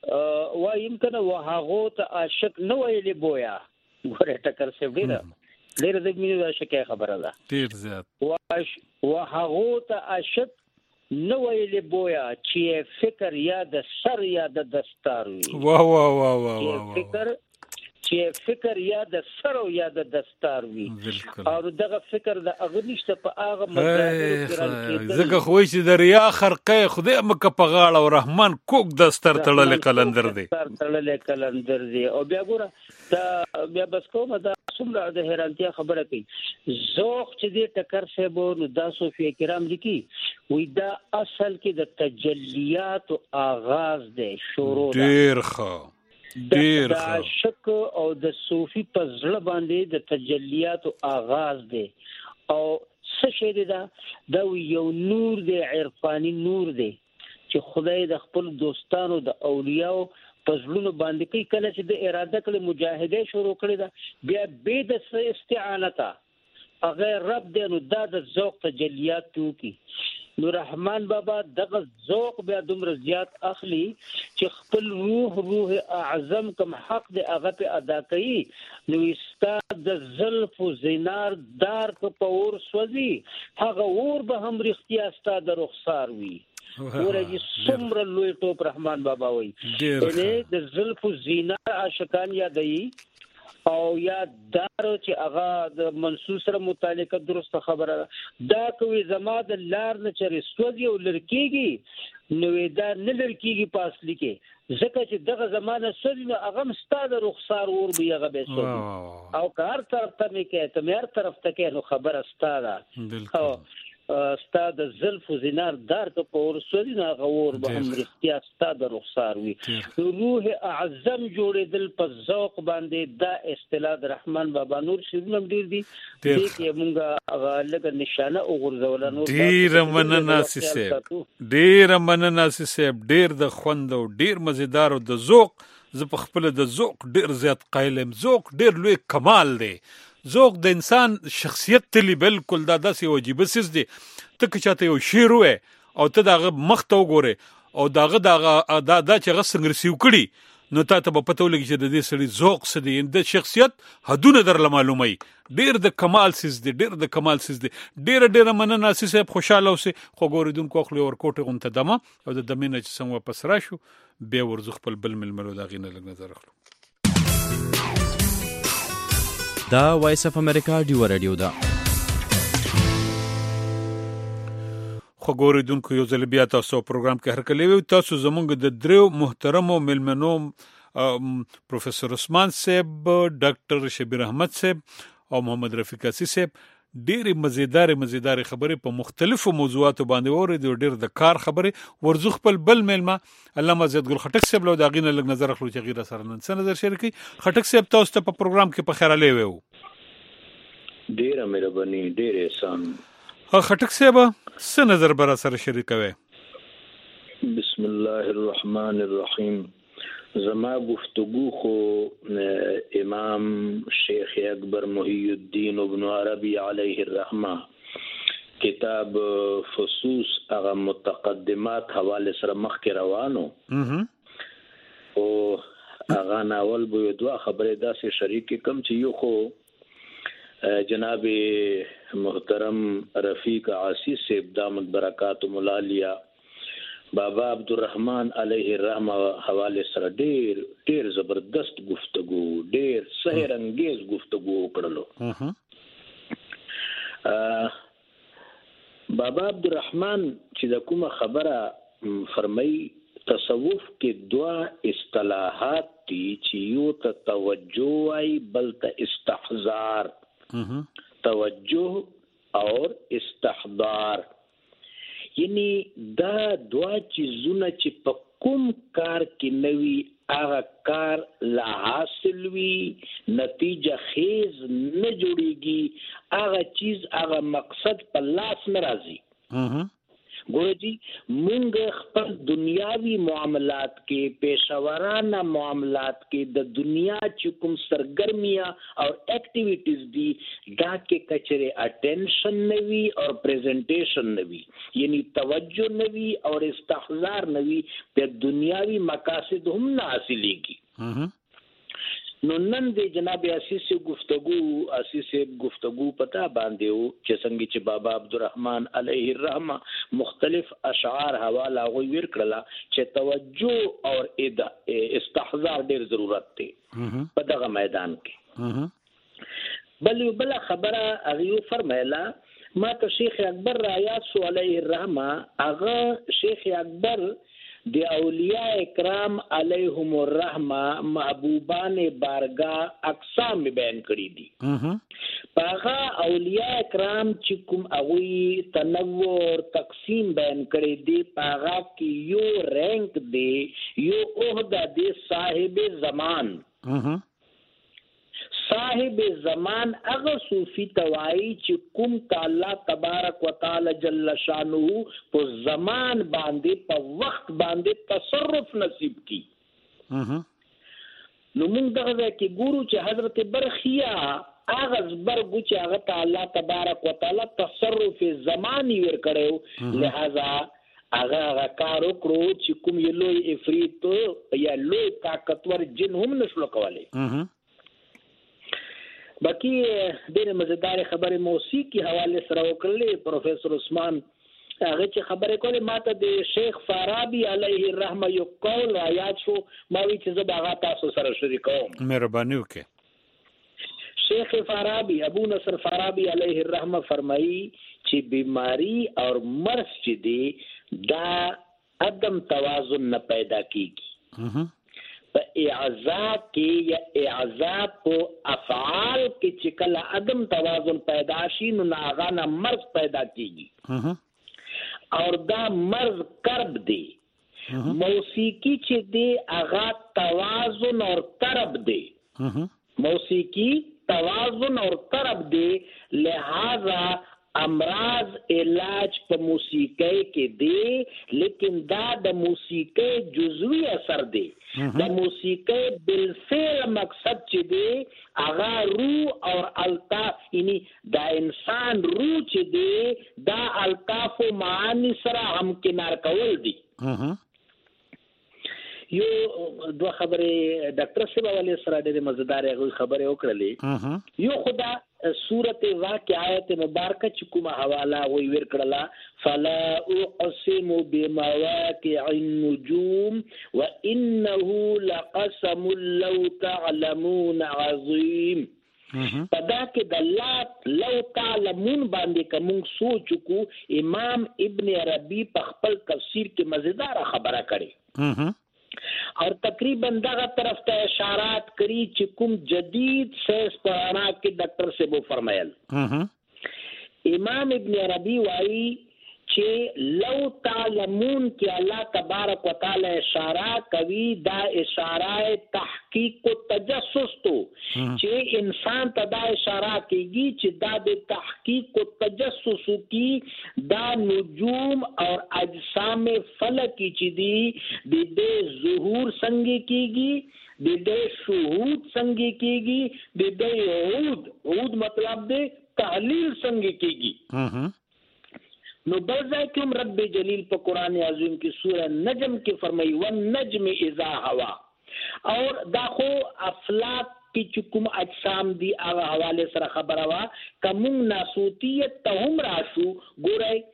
و يمكن وهغه ته عاشق نه ویلې بویا ګوره ټکر څه ډیره ډېر د مینې د شکه خبره ده ډېر زیات وهغه ته عاشق نو ویلې بویا چې فکر یا د سر یا د دستار وي واه واه واه واه چې فکر یا د سر او یا د دستار وي او دغه فکر د اغنيشته په هغه مظاهر کې زګه خوې چې د ریا خرقه خدای مکه په غاړه او رحمان کوک دستر تړلې قلندر دی او بیا ګوره دا بیا بس کومه دا څومره د حیرانتیا خبره کوي ذوق چې دې ټکر سبو نو دا صوفي کرام لیکي وې دا اصل کې د تجلیات او آغاز دی شروع ډیر ښه د عاشق او د صوفي په زړه باندې د تجلیات او آغاز دی او څه شی دی دا یو نور دی عرفاني نور دی چې خدای د خپل دوستانو د اولیاء په زړونو باندې کوي کله چې د اراده کړي مجاهده شروع کړي دا بیا به د استعانت هغه رب دی نو دا د ذوق تجلیات کوي نو رحمان بابا دغه ذوق بیا دومره زیات اخلي چې خپل روح اعظم کوم حق دی هغه په ادا کوي نو استاد د زلف او زینار دار په اور سوځي هغه اور به هم رښتیا استاد رخسار وي ورګي څومره لوی ټوپ رحمان بابا وایي یعنی د زلف او زینار عاشقان یادای او یا دار چې هغه د منصوص سره متعلقه درسته خبره دا کوي زما د لار نه چرې سوځي او لړکیږي نو دا نه لړکیږي په اصلي کې ځکه چې دغه زمانه سړي نو هغه مستاد رخسار ور به هغه به سوځي او کار طرف ته مې کې ته مېر طرف ته کې نو خبره ستاده استاد زلف و زینار دار ته پور سوري نه غور به هم رښتیا استاد رخسار وي روح اعظم جوړېدل په ذوق باندې دا اصطلاح د رحمان بابا نور شیرونم ډیر دي چې مونږه لږه نشانه وګرځول نور ډیر مننه سیسب ډیر د خوند او ډیر مزیدار او د ذوق ز په خپل د ذوق ډیر زیات قایلم ذوق ډیر لوی کمال دی ذوق د انسان شخصیت تلی بالکل دا داسې واجب سیس دی ته که چاته یو شعر وې او ته دغه مخ ته وګورې او دغه دا چې هغه څنګه رسیو کړي نو تا ته به پته ولګي چې د دې سړي ذوق څه دی د شخصیت حدونه درله معلوموي ډیر د کمال سیس دی ډیر مننه صاحب خوشاله اوسئ خو ګوریدونکو خپل ورکوټه غونته دمه او د دمینه چې څنګه واپس راشو بیا ورزخ خپل بل ململو دا غینه لګ نظر اخلو دا وایس اف امریکا ډیو رادیو دا خو ګوریدونکو یو ځل بیا تاسو پروګرام کې هرکلی وي تاسو زمونږ د دریو محترمو ملمنو پروفیسور عثمان صاحب ډاکټر شبیر احمد صاحب او محمد رفیق اسی صاحب ډېرې مزیدار خبرې په مختلفو موضوعاتو باندې اورېدو ډېر د کار خبرې ورزو خپل بل میلمه علامه زید ګل خټک صاحب له داغې نه لږ نظر اخلو چې غیر سره نن څه نظر شریک کړي خټک صاحب تاسو ته په پروګرام کې په خیر علي وو ډېره مهرباني ډېر احسان خټک صاحب څه نظر بر سره شریکوي بسم الله الرحمن الرحیم زما گفتگو خو امام شیخ اکبر محی الدین ابن عربی علیه الرحمه کتاب فصوص هغه متقدمات حواله سره مخکې روانو او هغه ناول به دوه خبرې داسې شریک کم چې یو خو جناب محترم رفیق عاصی صاحب دامت برکاتهم العالیہ بابا عبدالرحمن علیه الرحمه حواله سره ډیر زبردست گفتگو ډیر سحر انگیز گفتگو وکړلو بابا عبدالرحمن چې د کومه خبره فرمای تصوف کې دوا اصطلاحات دي چې یو ته توجه وای بل ته استحضار توجه اور استحضار یعنی دا دوا چیزونه چې په کوم کار کې نوي هغه کار لا حاصل وي نتیجه خیز نه جوړیږي هغه چیز هغه مقصد په لاس نه راځي ګورئ جی مونږ خپل دنیاوی معاملات کې پیشورانه معاملات کې د دنیا چې کوم سرګرمیاں او اکټیویټیز دي دا کې کچره اټینشن نوي او پریزنټیشن نوي یعنی توجه نوي او استحضار نوي په دنیاوی مقاصد هم نه حاصلېږي نو نن د جناب اسیس گفتگو پتا باندې او چې څنګه چې بابا عبدالرحمن علیه الرحمه مختلف اشعار حواله غوي ور کړلا چې توجه او استحضار ډیر ضرورت دی په دغه میدان کې بل خبره هغه فرمایله ما ته شیخ اکبر رایات سو علیه الرحمه هغه شیخ اکبر د اولیاء کرام علیهم الرحمه محبوبان بارگاہ اقسام بیان کړی دي پاغه اولیاء کرام چې کوم هغه تنوع تقسیم بیان کړی دي پاغه کې یو رینک دی یو عہدہ دی صاحب زمان صاحب زمان اغه صوفی توای چې کوم تعالی تبارک وتعالى جل شانه په زمان باندې په وخت باندې تصرف نصیب کی نو موږ دغه کې ګورو چې حضرت برخیا اغه برګو چې هغه تعالی تبارک وتعالى تصرف زمانی ور کړو لہذا هغه کار وکړو چې کوم یو لوی افریت یا لوی طاقتور جن هم نشو کولای باقی ډېر مزیدار خبره موسیقي حواله سره وکړلې پروفیسور عثمان هغه چې خبره کوله ماته د شیخ فارابی علیه الرحمه یو قول آیات شو ما وی چې زه هغه تاسو سره شریکوم مهرباني وکړه شیخ فارابی ابو نصر فارابی علیه الرحمه فرمایي چې بیماری اور مرض چې دی دا عدم توازن نه پیدا کیږي په اعزاء کې یا اعزاء په افعال کې چې کله عدم توازن پیدا شي نو هغه نه مرض پیدا کیږي اور دا مرض کرب دی موسیقي چې دی هغه توازن اور طرب دی موسیقي توازن اور طرب دی لہذا امراض علاج په موسیقۍ کې دی لیکن دا د موسیقۍ جزوی اثر دی د موسیقۍ بالفعل مقصد چې دی هغه روح اور الطاف یعنی دا انسان روح چې دی دا الطاف و معانی سره همکنار کول دی یو دوه خبرې ډاکټر صاحب والے سره ډېرې مزیدار خبرې وکړلې یو خدا سورت واقع آیت مبارکه چې کومه حواله وی ور کړله فلا اقسم بمواقع النجوم وانه لقسم لو تعلمون عظیم پدا کې د الله لو تعلمون باندې کوم سوچ کو امام ابن عربی په خپل تفسیر کې مزیدار خبره کړي اور تقریبا دغه طرف ته اشارات کړي چې کوم جدید سیس پرانا کې ډاکټر سے وہ فرمایل امام ابن عربی وايي چې لو تعلمون کې الله تبارک وتعالى اشاره کوي دا اشاره تحقیق او تجسس تو چې انسان ته دا اشاره کوي چې دا د تحقیق او تجسس کی دا نجوم اور اجسام فلکی چې دی د ظهور څنګه کیږي د شهود څنګه کیږي د عود مطلب د تحلیل څنګه کیږي نو بلځای کوم رب جلیل په قران عظیم کې سوره نجم کې فرمایي والنجم اذا هوا اور دا خو افلاک کې کوم اجسام دي هغه حواله سره خبره وا کوم ناسوتیت ته هم راشو ګورای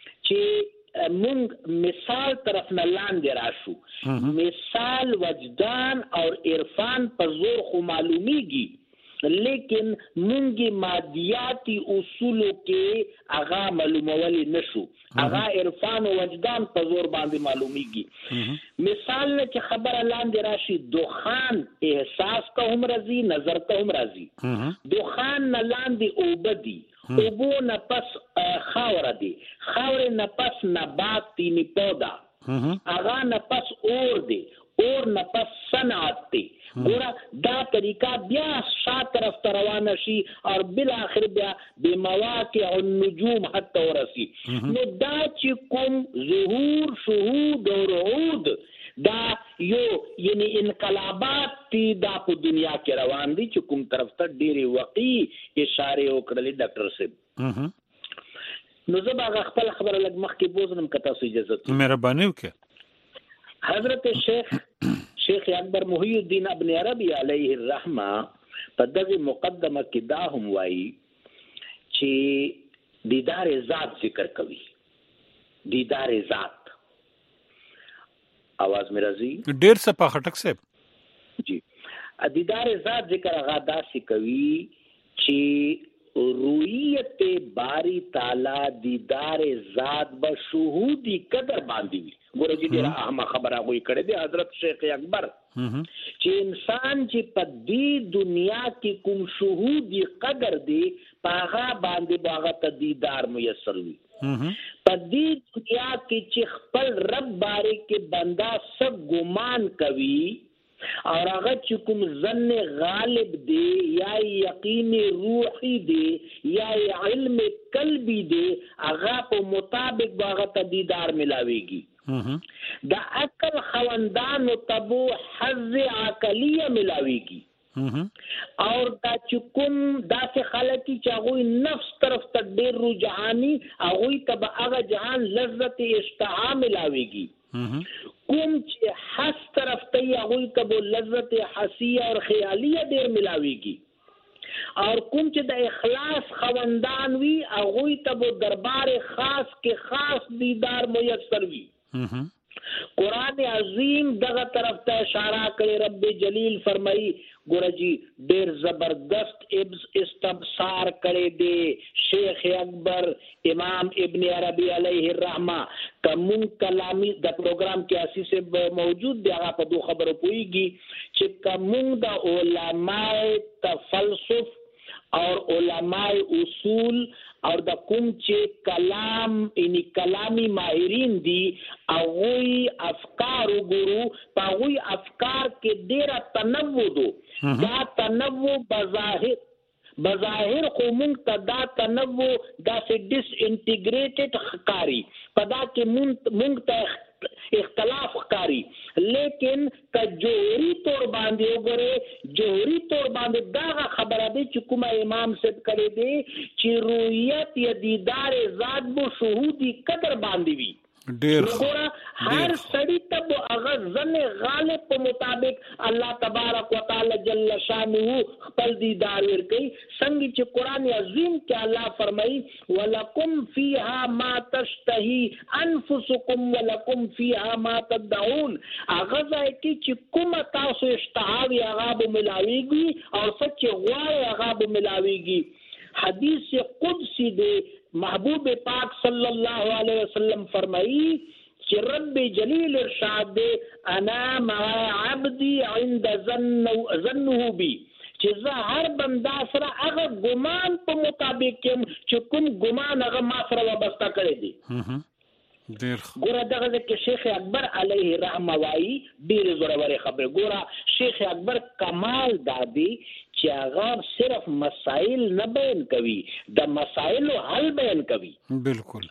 چې مونږ مثال طرف نه لاندې راشو مثال وجدان اور عرفان په زور خو معلومیږي لیکن مونږی مادیاتی اصولو کې هغه معلومول نشو هغه عرفان او وجدان په زور باندې معلومیږي مثال نه چې خبره لاندې راشي دخان احساس ته هم راځي نظر ته هم راځي دخان نه لاندې اوبدي اوبو نه پس خاور دي خاور نه پس نبات تینی پودا هغه نه پس اور دي اور نه پس صنعت دي ګوره دا طریقہ بیا شا طرف ته روانه شي او بالاخره بیا بمواقع النجوم حتی ورسی نو دا چې کوم ظهور شهود او عود دا یو یعنی انقلابات تی دا په دنیا کې روان دي چې کوم طرف ته ډېری وقی اشاره وکړلې ډاکټر صاحب نو زه به خپل خبره لږ مخکې بوزنم که تاسو اجازه مهرباني وکړئ حضرت شیخ اکبر محی الدین ابن عربی علیه الرحمه په دغه مقدمه کې دا هم وایي چې دیدار ذات ذکر کوي. دیدار ذات आवाज میں راځي ډیر څه په خټک صاحب جی دیدار ذات ذکر هغه داسې کوي چې رؤیت باری تعالی دیدار ذات به شهودی قدر باندې وي. ګوره چې ډیره اهمه خبره غوي کړې دی حضرت شیخ اکبر چې انسان چې په دې دنیا کې کوم شهودی قدر دی پاغه باندې باغه ته دیدار میسر وي. په دې دنیا کې چې خپل رب باره کې بندا سب ګمان کوي اور هغه چې کوم ظن غالب دی یا یقین روحی دی یا علم قلبی دی هغه په مطابق هغه ته دیدار ملاويږي. د عقل خوندانو تبو حظ عقلیه ملاويږي. اور دا چې کوم داسې خلک چې هغه نفس طرف ته ډېر رجحاني هغه ته به هغه جهان لذت اشتها ملاويږي. کوم چې حس طرف ته هغه ته به لذت حسیه اور خیالیه ډېر ملاويږي. اور کوم چې د اخلاص خوندان وي هغه ته به دربار خاص کې خاص دیدار میسر وي. قرآن عظیم دغه طرف ته اشاره کوي. رب جلیل فرمایي ګوره جی ډیر زبردست استبصار کړي دي شیخ اکبر امام ابن عربی علیه الرحمه کوم کلامی د پروګرام کې اسی سے موجود دی. هغه په دوه خبرو پويږي چې کوم د علماء تفلسف اور علماء اصول اور د کوم چې کلام یعنی کلامی ماهرین دي هغوی افکار وګورو په هغوی افکار کې ډیره تنوع دو. دا تنوع بظاهر خو مونږ ته دا تنوع داسې ډیس انټیګریټډ ښکاري په دا کې مونږ ته اختلاف ښکاري لیکن که جوهري طور باندې وګورئ جوهري طور باندې دا خبره دی چې کومه امام صاحب کړی دی چې رؤیت یا دیدار ذات بو شهودی قدر باندې وي. ډیر هر سړی ته هغه ظن غالب په مطابق الله تبارک وتعالى جل شانه خپل دیدار ورکړي. څنګه چې قران عظیم کې الله فرمایي ولکم فیها ما تشتهی انفسکم ولکم فیها ما تدعون. هغه ځای کې چې کومه تاسو اشتها هغه به ملاويږي او سچ غواړي هغه به ملاويږي. حدیث قدسی دی محبوب پاک صلی الله علیه وسلم فرمایي چې رب جلیل ارشاد دے انا مع عبدی عند ظنه بی چې زه هر بندا سره هغه ګمان په مطابق چې کوم ګمان هغه ما سره وابسته کړی دی. ګوره دغه کې شیخ اکبر علیه الرحمه وایي ډېر زورور خبره. ګوره شیخ اکبر کمال دادی چې هغه صرف مسائل نه بیان کوي د مسائلو حل بیان کوي. بالکل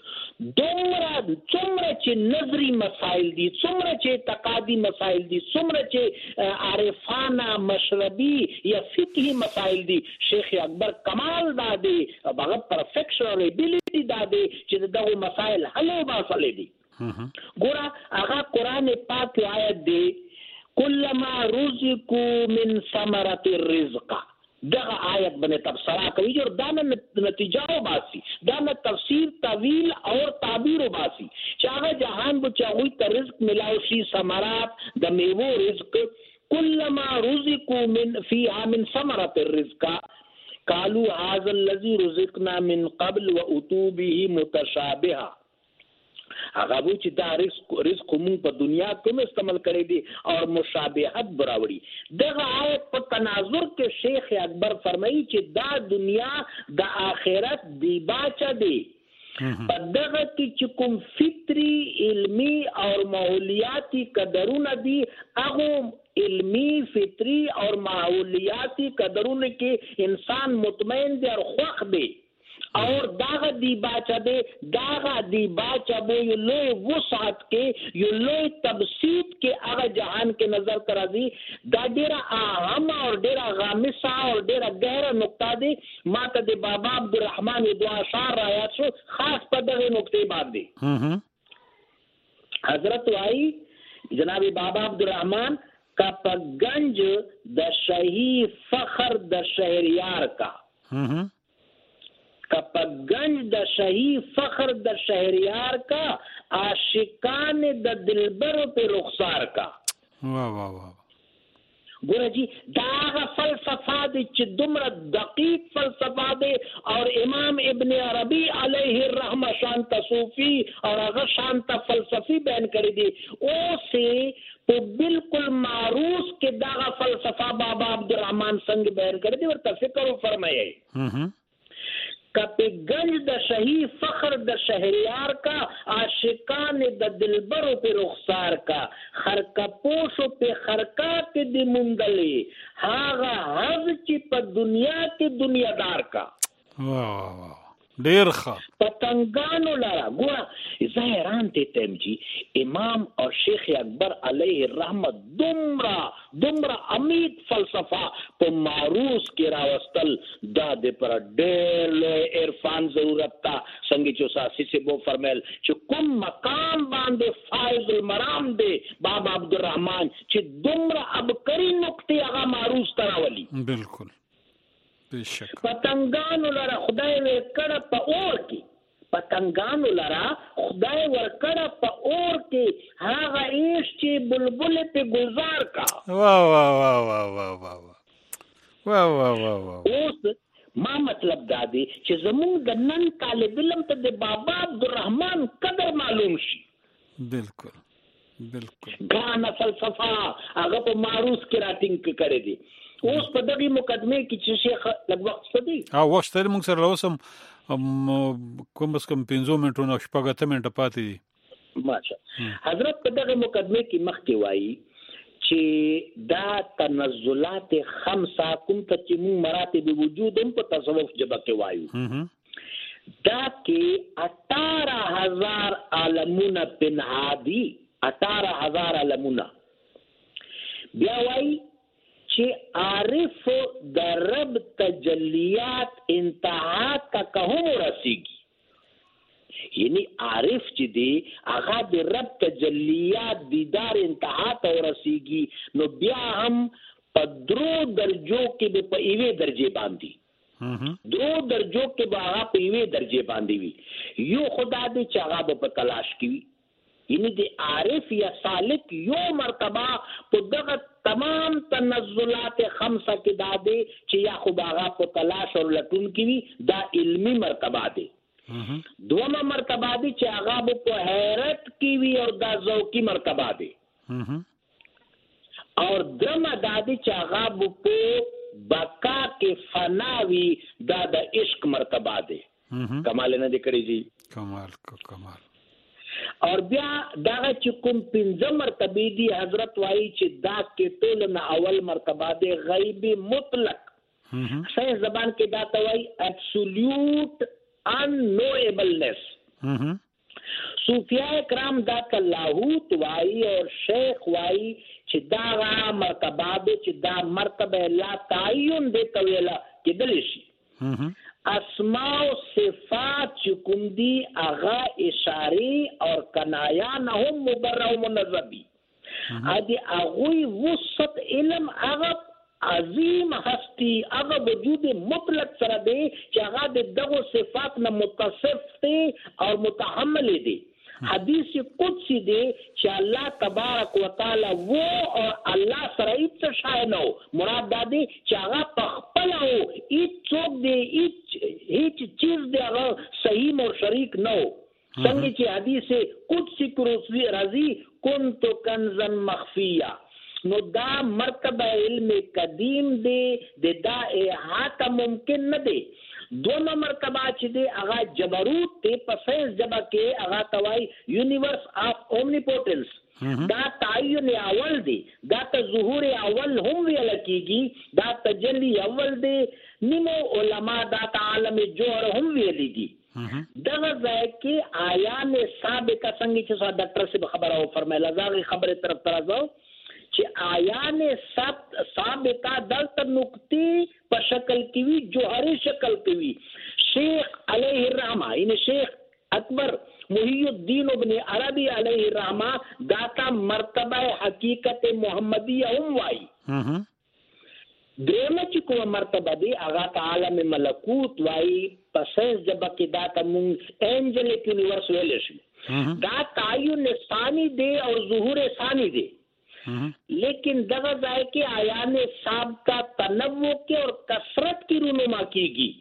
څومره چې نظری مسائل دي څومره چې اعتقادي مسائل دي څومره چې عارفانه مشربي یا فقهي مسائل دي شیخ اکبر کمال دادی هغه پرفیکشن او ایبیلیټي دادی چې دغه مسائل حل وباسلې دي. ګوره هغه قران پاک آیت دی کلما رزقوا من ثمرة الرزق دغه آیت باندې تفسیر کوي او دا نتیجه وباسي دا تفسیر تعویل اور تعبیر وباسي چې هغه جهان به چاوي ته رزق ملاو شي ثمرات د میوه رزق کلما رزقوا من فيها من ثمرة الرزق قالوا هذا الذي رزقنا من قبل واتوا به متشابها. هغه وو چې دا رزق موږ په دنیا کې استعمال کړی دي او مشابهت براوړي. دغه آیت په تناظر کې شیخ اکبر فرمایي چې دا دنیا د آخرت دی باچا دی. په دغه کې چې کوم فطری علمی او ماحولیاتی قدرونه دي هغه علمی فطری اور ماحولیاتی قدرونه کې انسان مطمئن دی او خوښ دی اور داغه دی باچا دے داغه دی باچا بو یو لوی وسعت کې یو لوی تبسیط کې هغه جهان کې نظر ترازی دا ډیره اهم او ډیره غامضه او ډیره ګهره نقطه دی. ما ته د بابا عبدالرحمن دعا اشعار رايات شو خاص په دغه نقطې باندې. حضرت وايي جناب بابا عبدالرحمن کپگنج د شهی فخر د شهریار کا کپگنج د شهی فخر د شهریار کا عاشقان د دلبر پہ رخسار کا. واہ واہ واہ. ګوره جی دا فلسفه دی چې دومره دقیق فلسفه دی اور امام ابن عربی علیه الرحمه شانت صوفی اور هغه شانت فلسفی بیان کړی دی او سه په بالکل معروض کې دا فلسفه بابا عبدالرحمن څنګه بیان کړی دی ورته فکر فرمایي. کپگنج د شهی فخر د شهریار کا عاشقان د دلبر پہ رخسار کا خرکپوش پہ خرکا کے دی منگلی هاغه حظ چې په دنیا کې دنیا دار کا. واو ډیر ښه. پتنګانو لرا ګوره زه حیران تم جی امام اور شیخ اکبر علیه الرحمه دومره امید فلسفه په معروض کې راوستل دا د پر ډېر لوی عرفان ضرورت تا څنګه چې ساسي سے بو فرمایل چې کوم مقام باندې فائز المرام دی بابا عبدالرحمن چې دومره ابکری نقطې هغه معروض تراولي. بالکل بشک. پتنګانو لرا خدای ورکړه په اور کې پتنګانو لرا خدای ورکړه په اور کې هغه ایش چې بلبل په گلزار کا. واہ واہ واہ واہ واہ واہ واہ واہ واہ واہ. اوس ما مطلب دا دی چې زموږ د نن طالب علم ته د بابا عبدالرحمن قدر معلوم شي. بالکل بالکل. ګرانه فلسفه هغه په معروض کې راتینګ کړی دی. اوس په دغه مقدمه کې چې شیخ لږ وخت سدي وخت تر موږ سره لوسم کوم بس کم 5 منټونو شپږ ته منټه پاتې دي. ماشاء حضرت په دغه مقدمه کې مخکې وایي چې دا تنزلات خمسه کوم ته چې موږ مراتب وجود هم په تصوف جبه کې وایو دا کې 18000 عالمونه پنهادي 18000 عالمونه. بیا وایي چې عارف د رب تجلیات انتها تک هم رسیږي. یعنی عارف چې دی هغه د رب تجلیات دیدار انتها ته رسیږي نو بیا هم په درو درجو کې په ایوه درجه باندې درو درجو کې به هغه په ایوه درجه باندې وي. یو خدا دې چې هغه په تلاش کوي یعنی د عارف یا سالک یو مرتبه په دغه تمام تنزلات خمسه کې دادې چې یا خو باغه په تلاش او لټون کې وي دا علمی مرتبه دی. دومره مرتبه دی چې هغه په حیرت کې وي او دا ذوقي مرتبه دی. اور درمه دادی چې هغه په بقا کې فنا وي دا د عشق مرتبه دی. کمال نه دی کړی جی کمال. اور بیا دا چې کوم 15 مرتبه دي حضرت وایي چې دا کې ټول نه اول مرتبه دی غیب مطلق. صحیح زبان کې دا ته وایي absolute unknowableness. صوفیاء کرام دا لاهوت وایي اور شیخ وایي چې دا مرتبه دی چې دا مرتبه لا تعین دی کویلا کېدل شي. اسماء و صفات چکم دی اغا اشاری اور کنایا نهم مبرع و منظبی ادی اغوی وسط علم اغا عظیم هستی اغا وجود مطلق سره دی چې اغا د دغو صفات نه متصف دی اور متحمل دی. حدیث قدسی دی چې الله تبارک و تعالی وہ اور الله سره هیڅ شای نه مراد دا دی چې هغه په خپل او هیڅ څوک دی هیڅ چیز دی هغه صحیح او شریک نه څنګه چې حدیث قدسی کروسی رضی کنت کنزا مخفیا. نو دا مرتبه علم قدیم دی د دا احاطه ممکن نه دی. دوما مرتبه چې دی هغه جبروت ته په ساينس جبه کې هغه توای یونیورس اف اومنیپوټنس دا تعین اول دی دا ته ظهور اول هم ویل کیږي دا تجلی اول دی. نیمو علما دا عالم جوهر هم ویل دي. دغه ځای کې آیان ثابته څنګه چې ډاکټر صاحب خبره او فرمایله زاغي خبره طرف ترازو چې آیان ثابته دلته نقطې په شکل کې وی جوهري شکل کې وی. شیخ علیه الرحمه یعنی شیخ اکبر محی الدین ابن عربی علیہ الرحمہ داتا مرتبہ حقیقت محمدیہ ہم وائی درېمه چې کومه مرتبه دی هغه ته عالم ملکوت وایي پسیس جبه کې دا ته مونږ انجلیک یونیورس ویلی شي دا تعین ثانی دی او ظهور ثانی دی لیکن دغه ځای کې عیان سابقہ تنوع کې اور کثرت کی رونما کیږي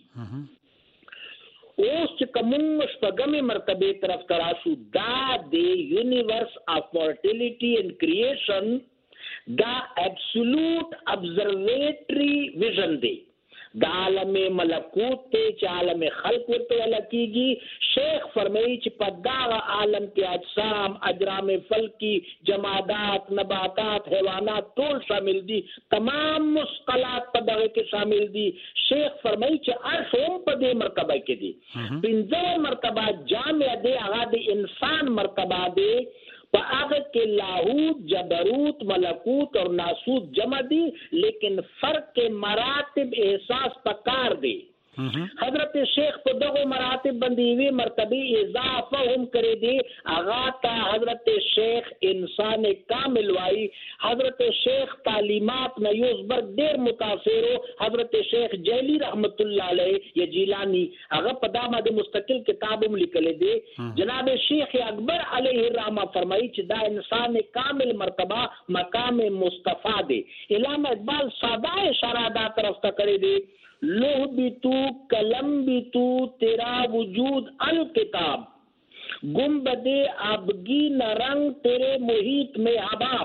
اوس چې کوم شپږمې مرتبه طرف تراشو دا دی یونیورس اف مورټیلیټي اینڈ کریشن دا ایبسولوٹ ابزرویٹری ویژن دی دا عالم ملکوت تے چا عالم خلق ورته لکیږي شیخ فرمایي چې په دا عالم کې اجسام اجرام فلکی جمادات نباتات حیوانات ټول شامل دي تمام مثقلات په دغه کې شامل دي شیخ فرمایي چې عرش هم په دې مرتبه کې دي پنځه مرتبه جامع دی هغه د انسان مرتبه دی پا آغا کے لاہوت جبروت ملکوت اور ناسوت جمع دی لیکن فرق مراتب احساس پکار دی حضرت شیخ په دغه مراتب باندې وی مرتبه اضافه هم کړی دی اغا تا حضرت شیخ انسان کامل وای حضرت شیخ تعلیمات نه یوزبر ډیر متاثر حضرت شیخ جیلی رحمت الله علیه یا جیلانی هغه په دامه د مستقل کتاب هم لیکل دی جناب شیخ اکبر علیه الرحمه فرمایي چې دا انسان کامل مرتبه مقام مصطفی دی علامه اقبال ساده اشاره دا طرف ته کړی دی لوح بھی تو قلم بھی تو تیرا وجود الکتاب گنبد آبگی نہ رنگ تیرے محیط میں احباب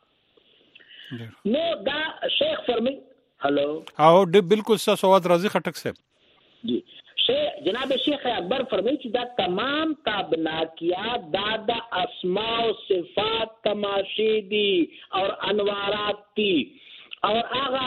نو دا شیخ فرمی ہلو او بالکل سا سواد رازی خټک صاحب جی جناب شیخ اکبر فرمائی چې دا تمام تابناکیات دا اسماء و صفات تماشی دی اور انوارات تی اور آغا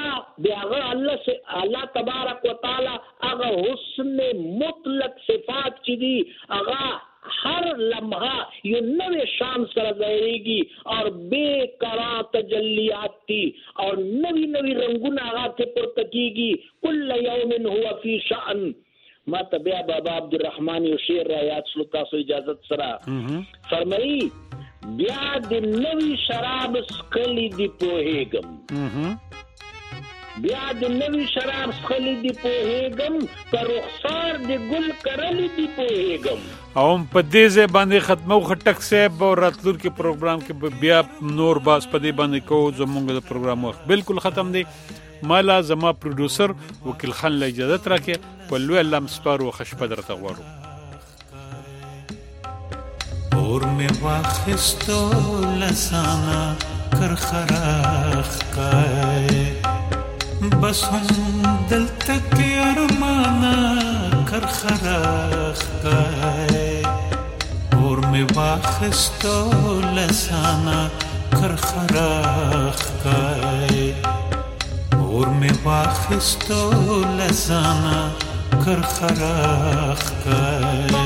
اللہ تبارک و تعالی آغا حسن مطلق صفات چی دی آغا ہر لمحہ یہ نوے شان سر ظاہرے گی اور بے قرار تجلیات تھی اور نوی نوی رنگون آغا سے پرتکی گی کل یوم ہوا فی شأن ما تبیع بابا عبدالرحمن و شیر رایات سلطہ سو اجازت سرا فرمائی بیا د نوی شراب سکلی دی پوهیگم بیا د نوی شراب سکلی دی پوهیگم پر رخسار دی گل کرلی دی پوهیگم اوم په دې ځای باندې ختمو خټک صاحب او راتلور کې پروګرام کې بیا نور باس په دې باندې کوو زمونږ د پروګرام وخت بالکل ختم دی مالا زما پروډوسر وکیل خان له اجازه راکې په لوی الله مسپارو خشپه درته غواړو اور میں واخستو لسانا کر خراخ کائے بس ہم دل تک ارمانا کر خراخ کائے اور میں واخستو لسانا کر خراخ کائے اور میں واخستو لسانا کر خراخ کائے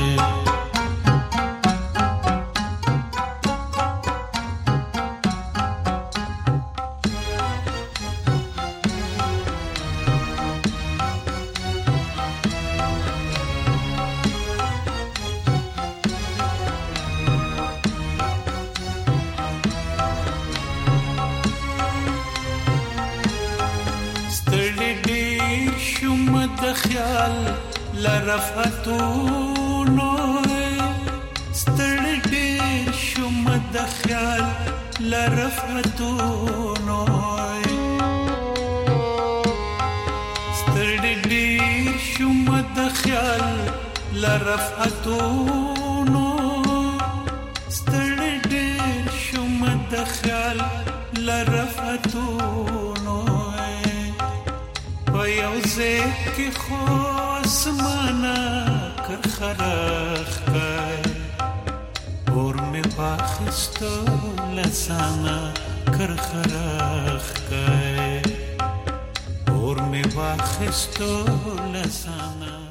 لرفتونو ستړي ډېر شوم د خیال لرفتونو ستړي ډېر شوم د خیال لرفتونو ستړي ډېر شوم د خیال لرفتونو په یو ځای کې خو آسمانا کر خراخ کائے اور میں واخستو لسانا کر خراخ کائے اور میں واخستو لسانا